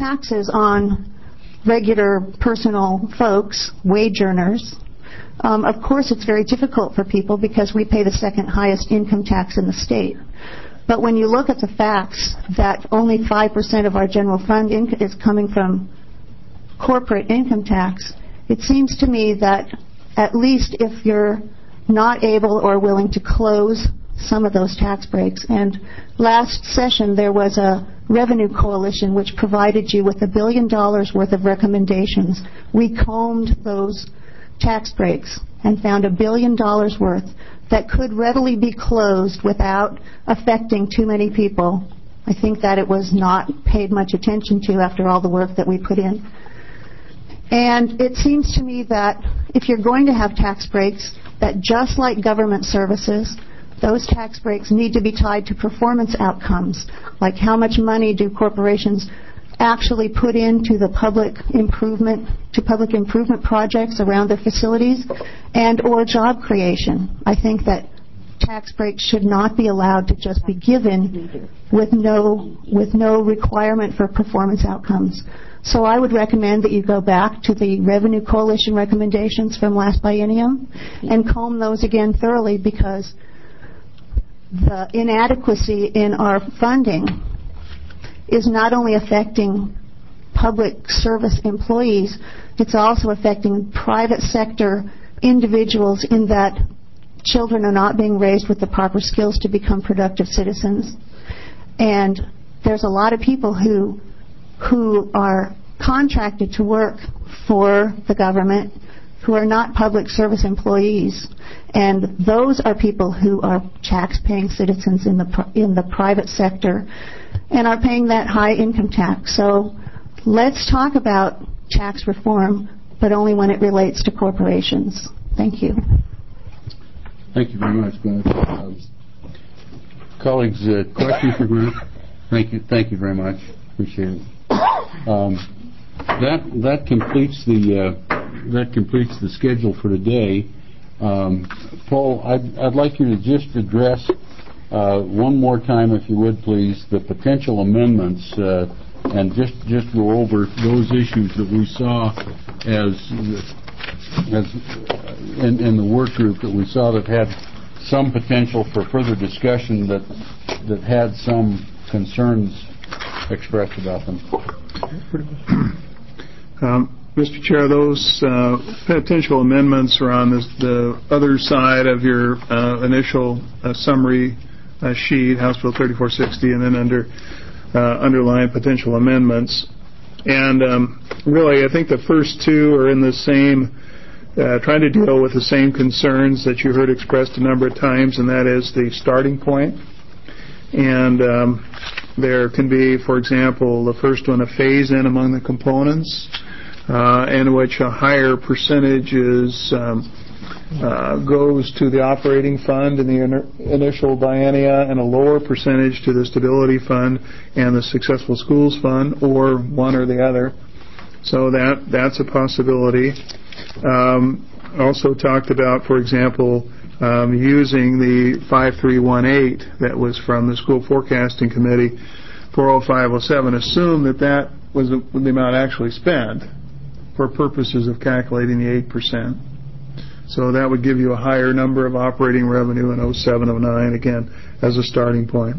taxes on regular personal folks, wage earners, um, of course it's very difficult for people because we pay the second highest income tax in the state. But when you look at the facts that only five percent of our general fund inc- is coming from corporate income tax, it seems to me that at least if you're not able or willing to close some of those tax breaks, and last session there was a revenue coalition which provided you with a billion dollars worth of recommendations. We combed those tax breaks and found a billion dollars worth that could readily be closed without affecting too many people. I think that it was not paid much attention to after all the work that we put in. And it seems to me that if you're going to have tax breaks, that just like government services, those tax breaks need to be tied to performance outcomes, like how much money do corporations actually put into the public improvement, to public improvement projects around their facilities, and or job creation. I think that tax breaks should not be allowed to just be given with no with no requirement for performance outcomes. So I would recommend that you go back to the Revenue Coalition recommendations from last biennium and comb those again thoroughly, because the inadequacy in our funding is not only affecting public service employees, it's also affecting private sector individuals, in that children are not being raised with the proper skills to become productive citizens. And there's a lot of people who who are contracted to work for the government who are not public service employees. And those are people who are tax-paying citizens in the in the private sector and are paying that high income tax. So let's talk about tax reform, but only when it relates to corporations. Thank you. Thank you very much, Gwyneth. Um, colleagues, uh, questions for Gwyneth? Thank you. Thank you very much. Appreciate it. Um, that that completes the uh, that completes the schedule for today. Um, Paul, I'd, I'd like you to just address uh, one more time, if you would, please, the potential amendments, uh, and just just go over those issues that we saw as as in, in the work group that we saw that had some potential for further discussion, that that had some concerns expressed about them. Um, Mister Chair, those uh, potential amendments are on this, the other side of your uh, initial uh, summary uh, sheet, House Bill thirty-four sixty, and then under uh, underlined potential amendments. And um, really, I think the first two are in the same, uh, trying to deal with the same concerns that you heard expressed a number of times, and that is the starting point. And um, there can be, for example, the first one, a phase-in among the components, uh, in which a higher percentage is um, uh, goes to the operating fund in the in- initial biennia, and a lower percentage to the stability fund and the successful schools fund, or one or the other. So that that's a possibility. Um, also talked about, for example, Um, using the five three one eight that was from the School Forecasting Committee, four oh five oh seven, assume that that was the, the amount actually spent for purposes of calculating the eight percent. So that would give you a higher number of operating revenue in oh seven oh nine, again, as a starting point.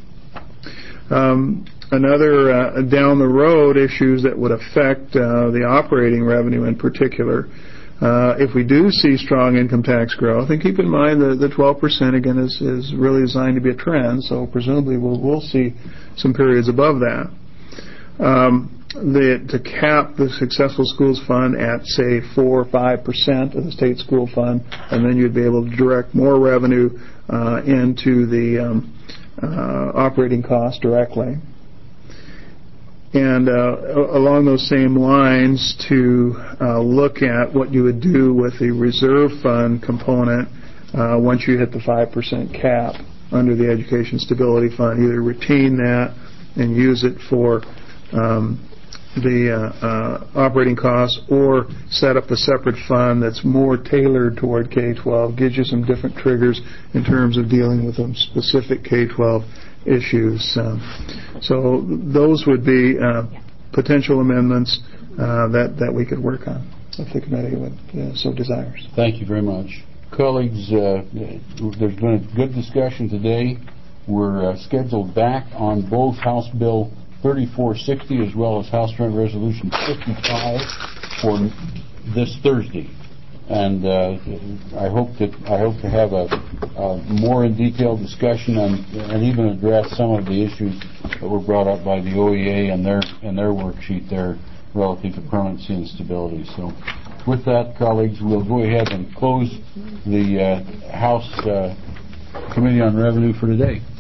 Um, another uh, down the road issues that would affect uh, the operating revenue in particular. Uh, if we do see strong income tax growth, and keep in mind the, the twelve percent again is, is really designed to be a trend, so presumably we'll, we'll see some periods above that. Um, the, to cap the Successful Schools Fund at, say, four or five percent of the state school fund, and then you'd be able to direct more revenue uh, into the um, uh, operating costs directly. And uh, along those same lines, to uh, look at what you would do with the reserve fund component uh, once you hit the five percent cap under the Education Stability Fund. Either retain that and use it for um, the uh, uh, operating costs, or set up a separate fund that's more tailored toward K twelve, gives you some different triggers in terms of dealing with some specific K twelve issues. Um, so those would be uh, potential amendments uh, that, that we could work on, if the committee would uh, so desires. Thank you very much. Colleagues, uh, there's been a good discussion today. We're uh, scheduled back on both House Bill thirty-four sixty as well as House Joint Resolution fifty-five for this Thursday. And uh, I hope that I hope to have a, a more in detailed discussion on, and even address some of the issues that were brought up by the O E A and their and their worksheet there relative to permanency and stability. So, with that, colleagues, we'll go ahead and close the uh, House uh, Committee on Revenue for today.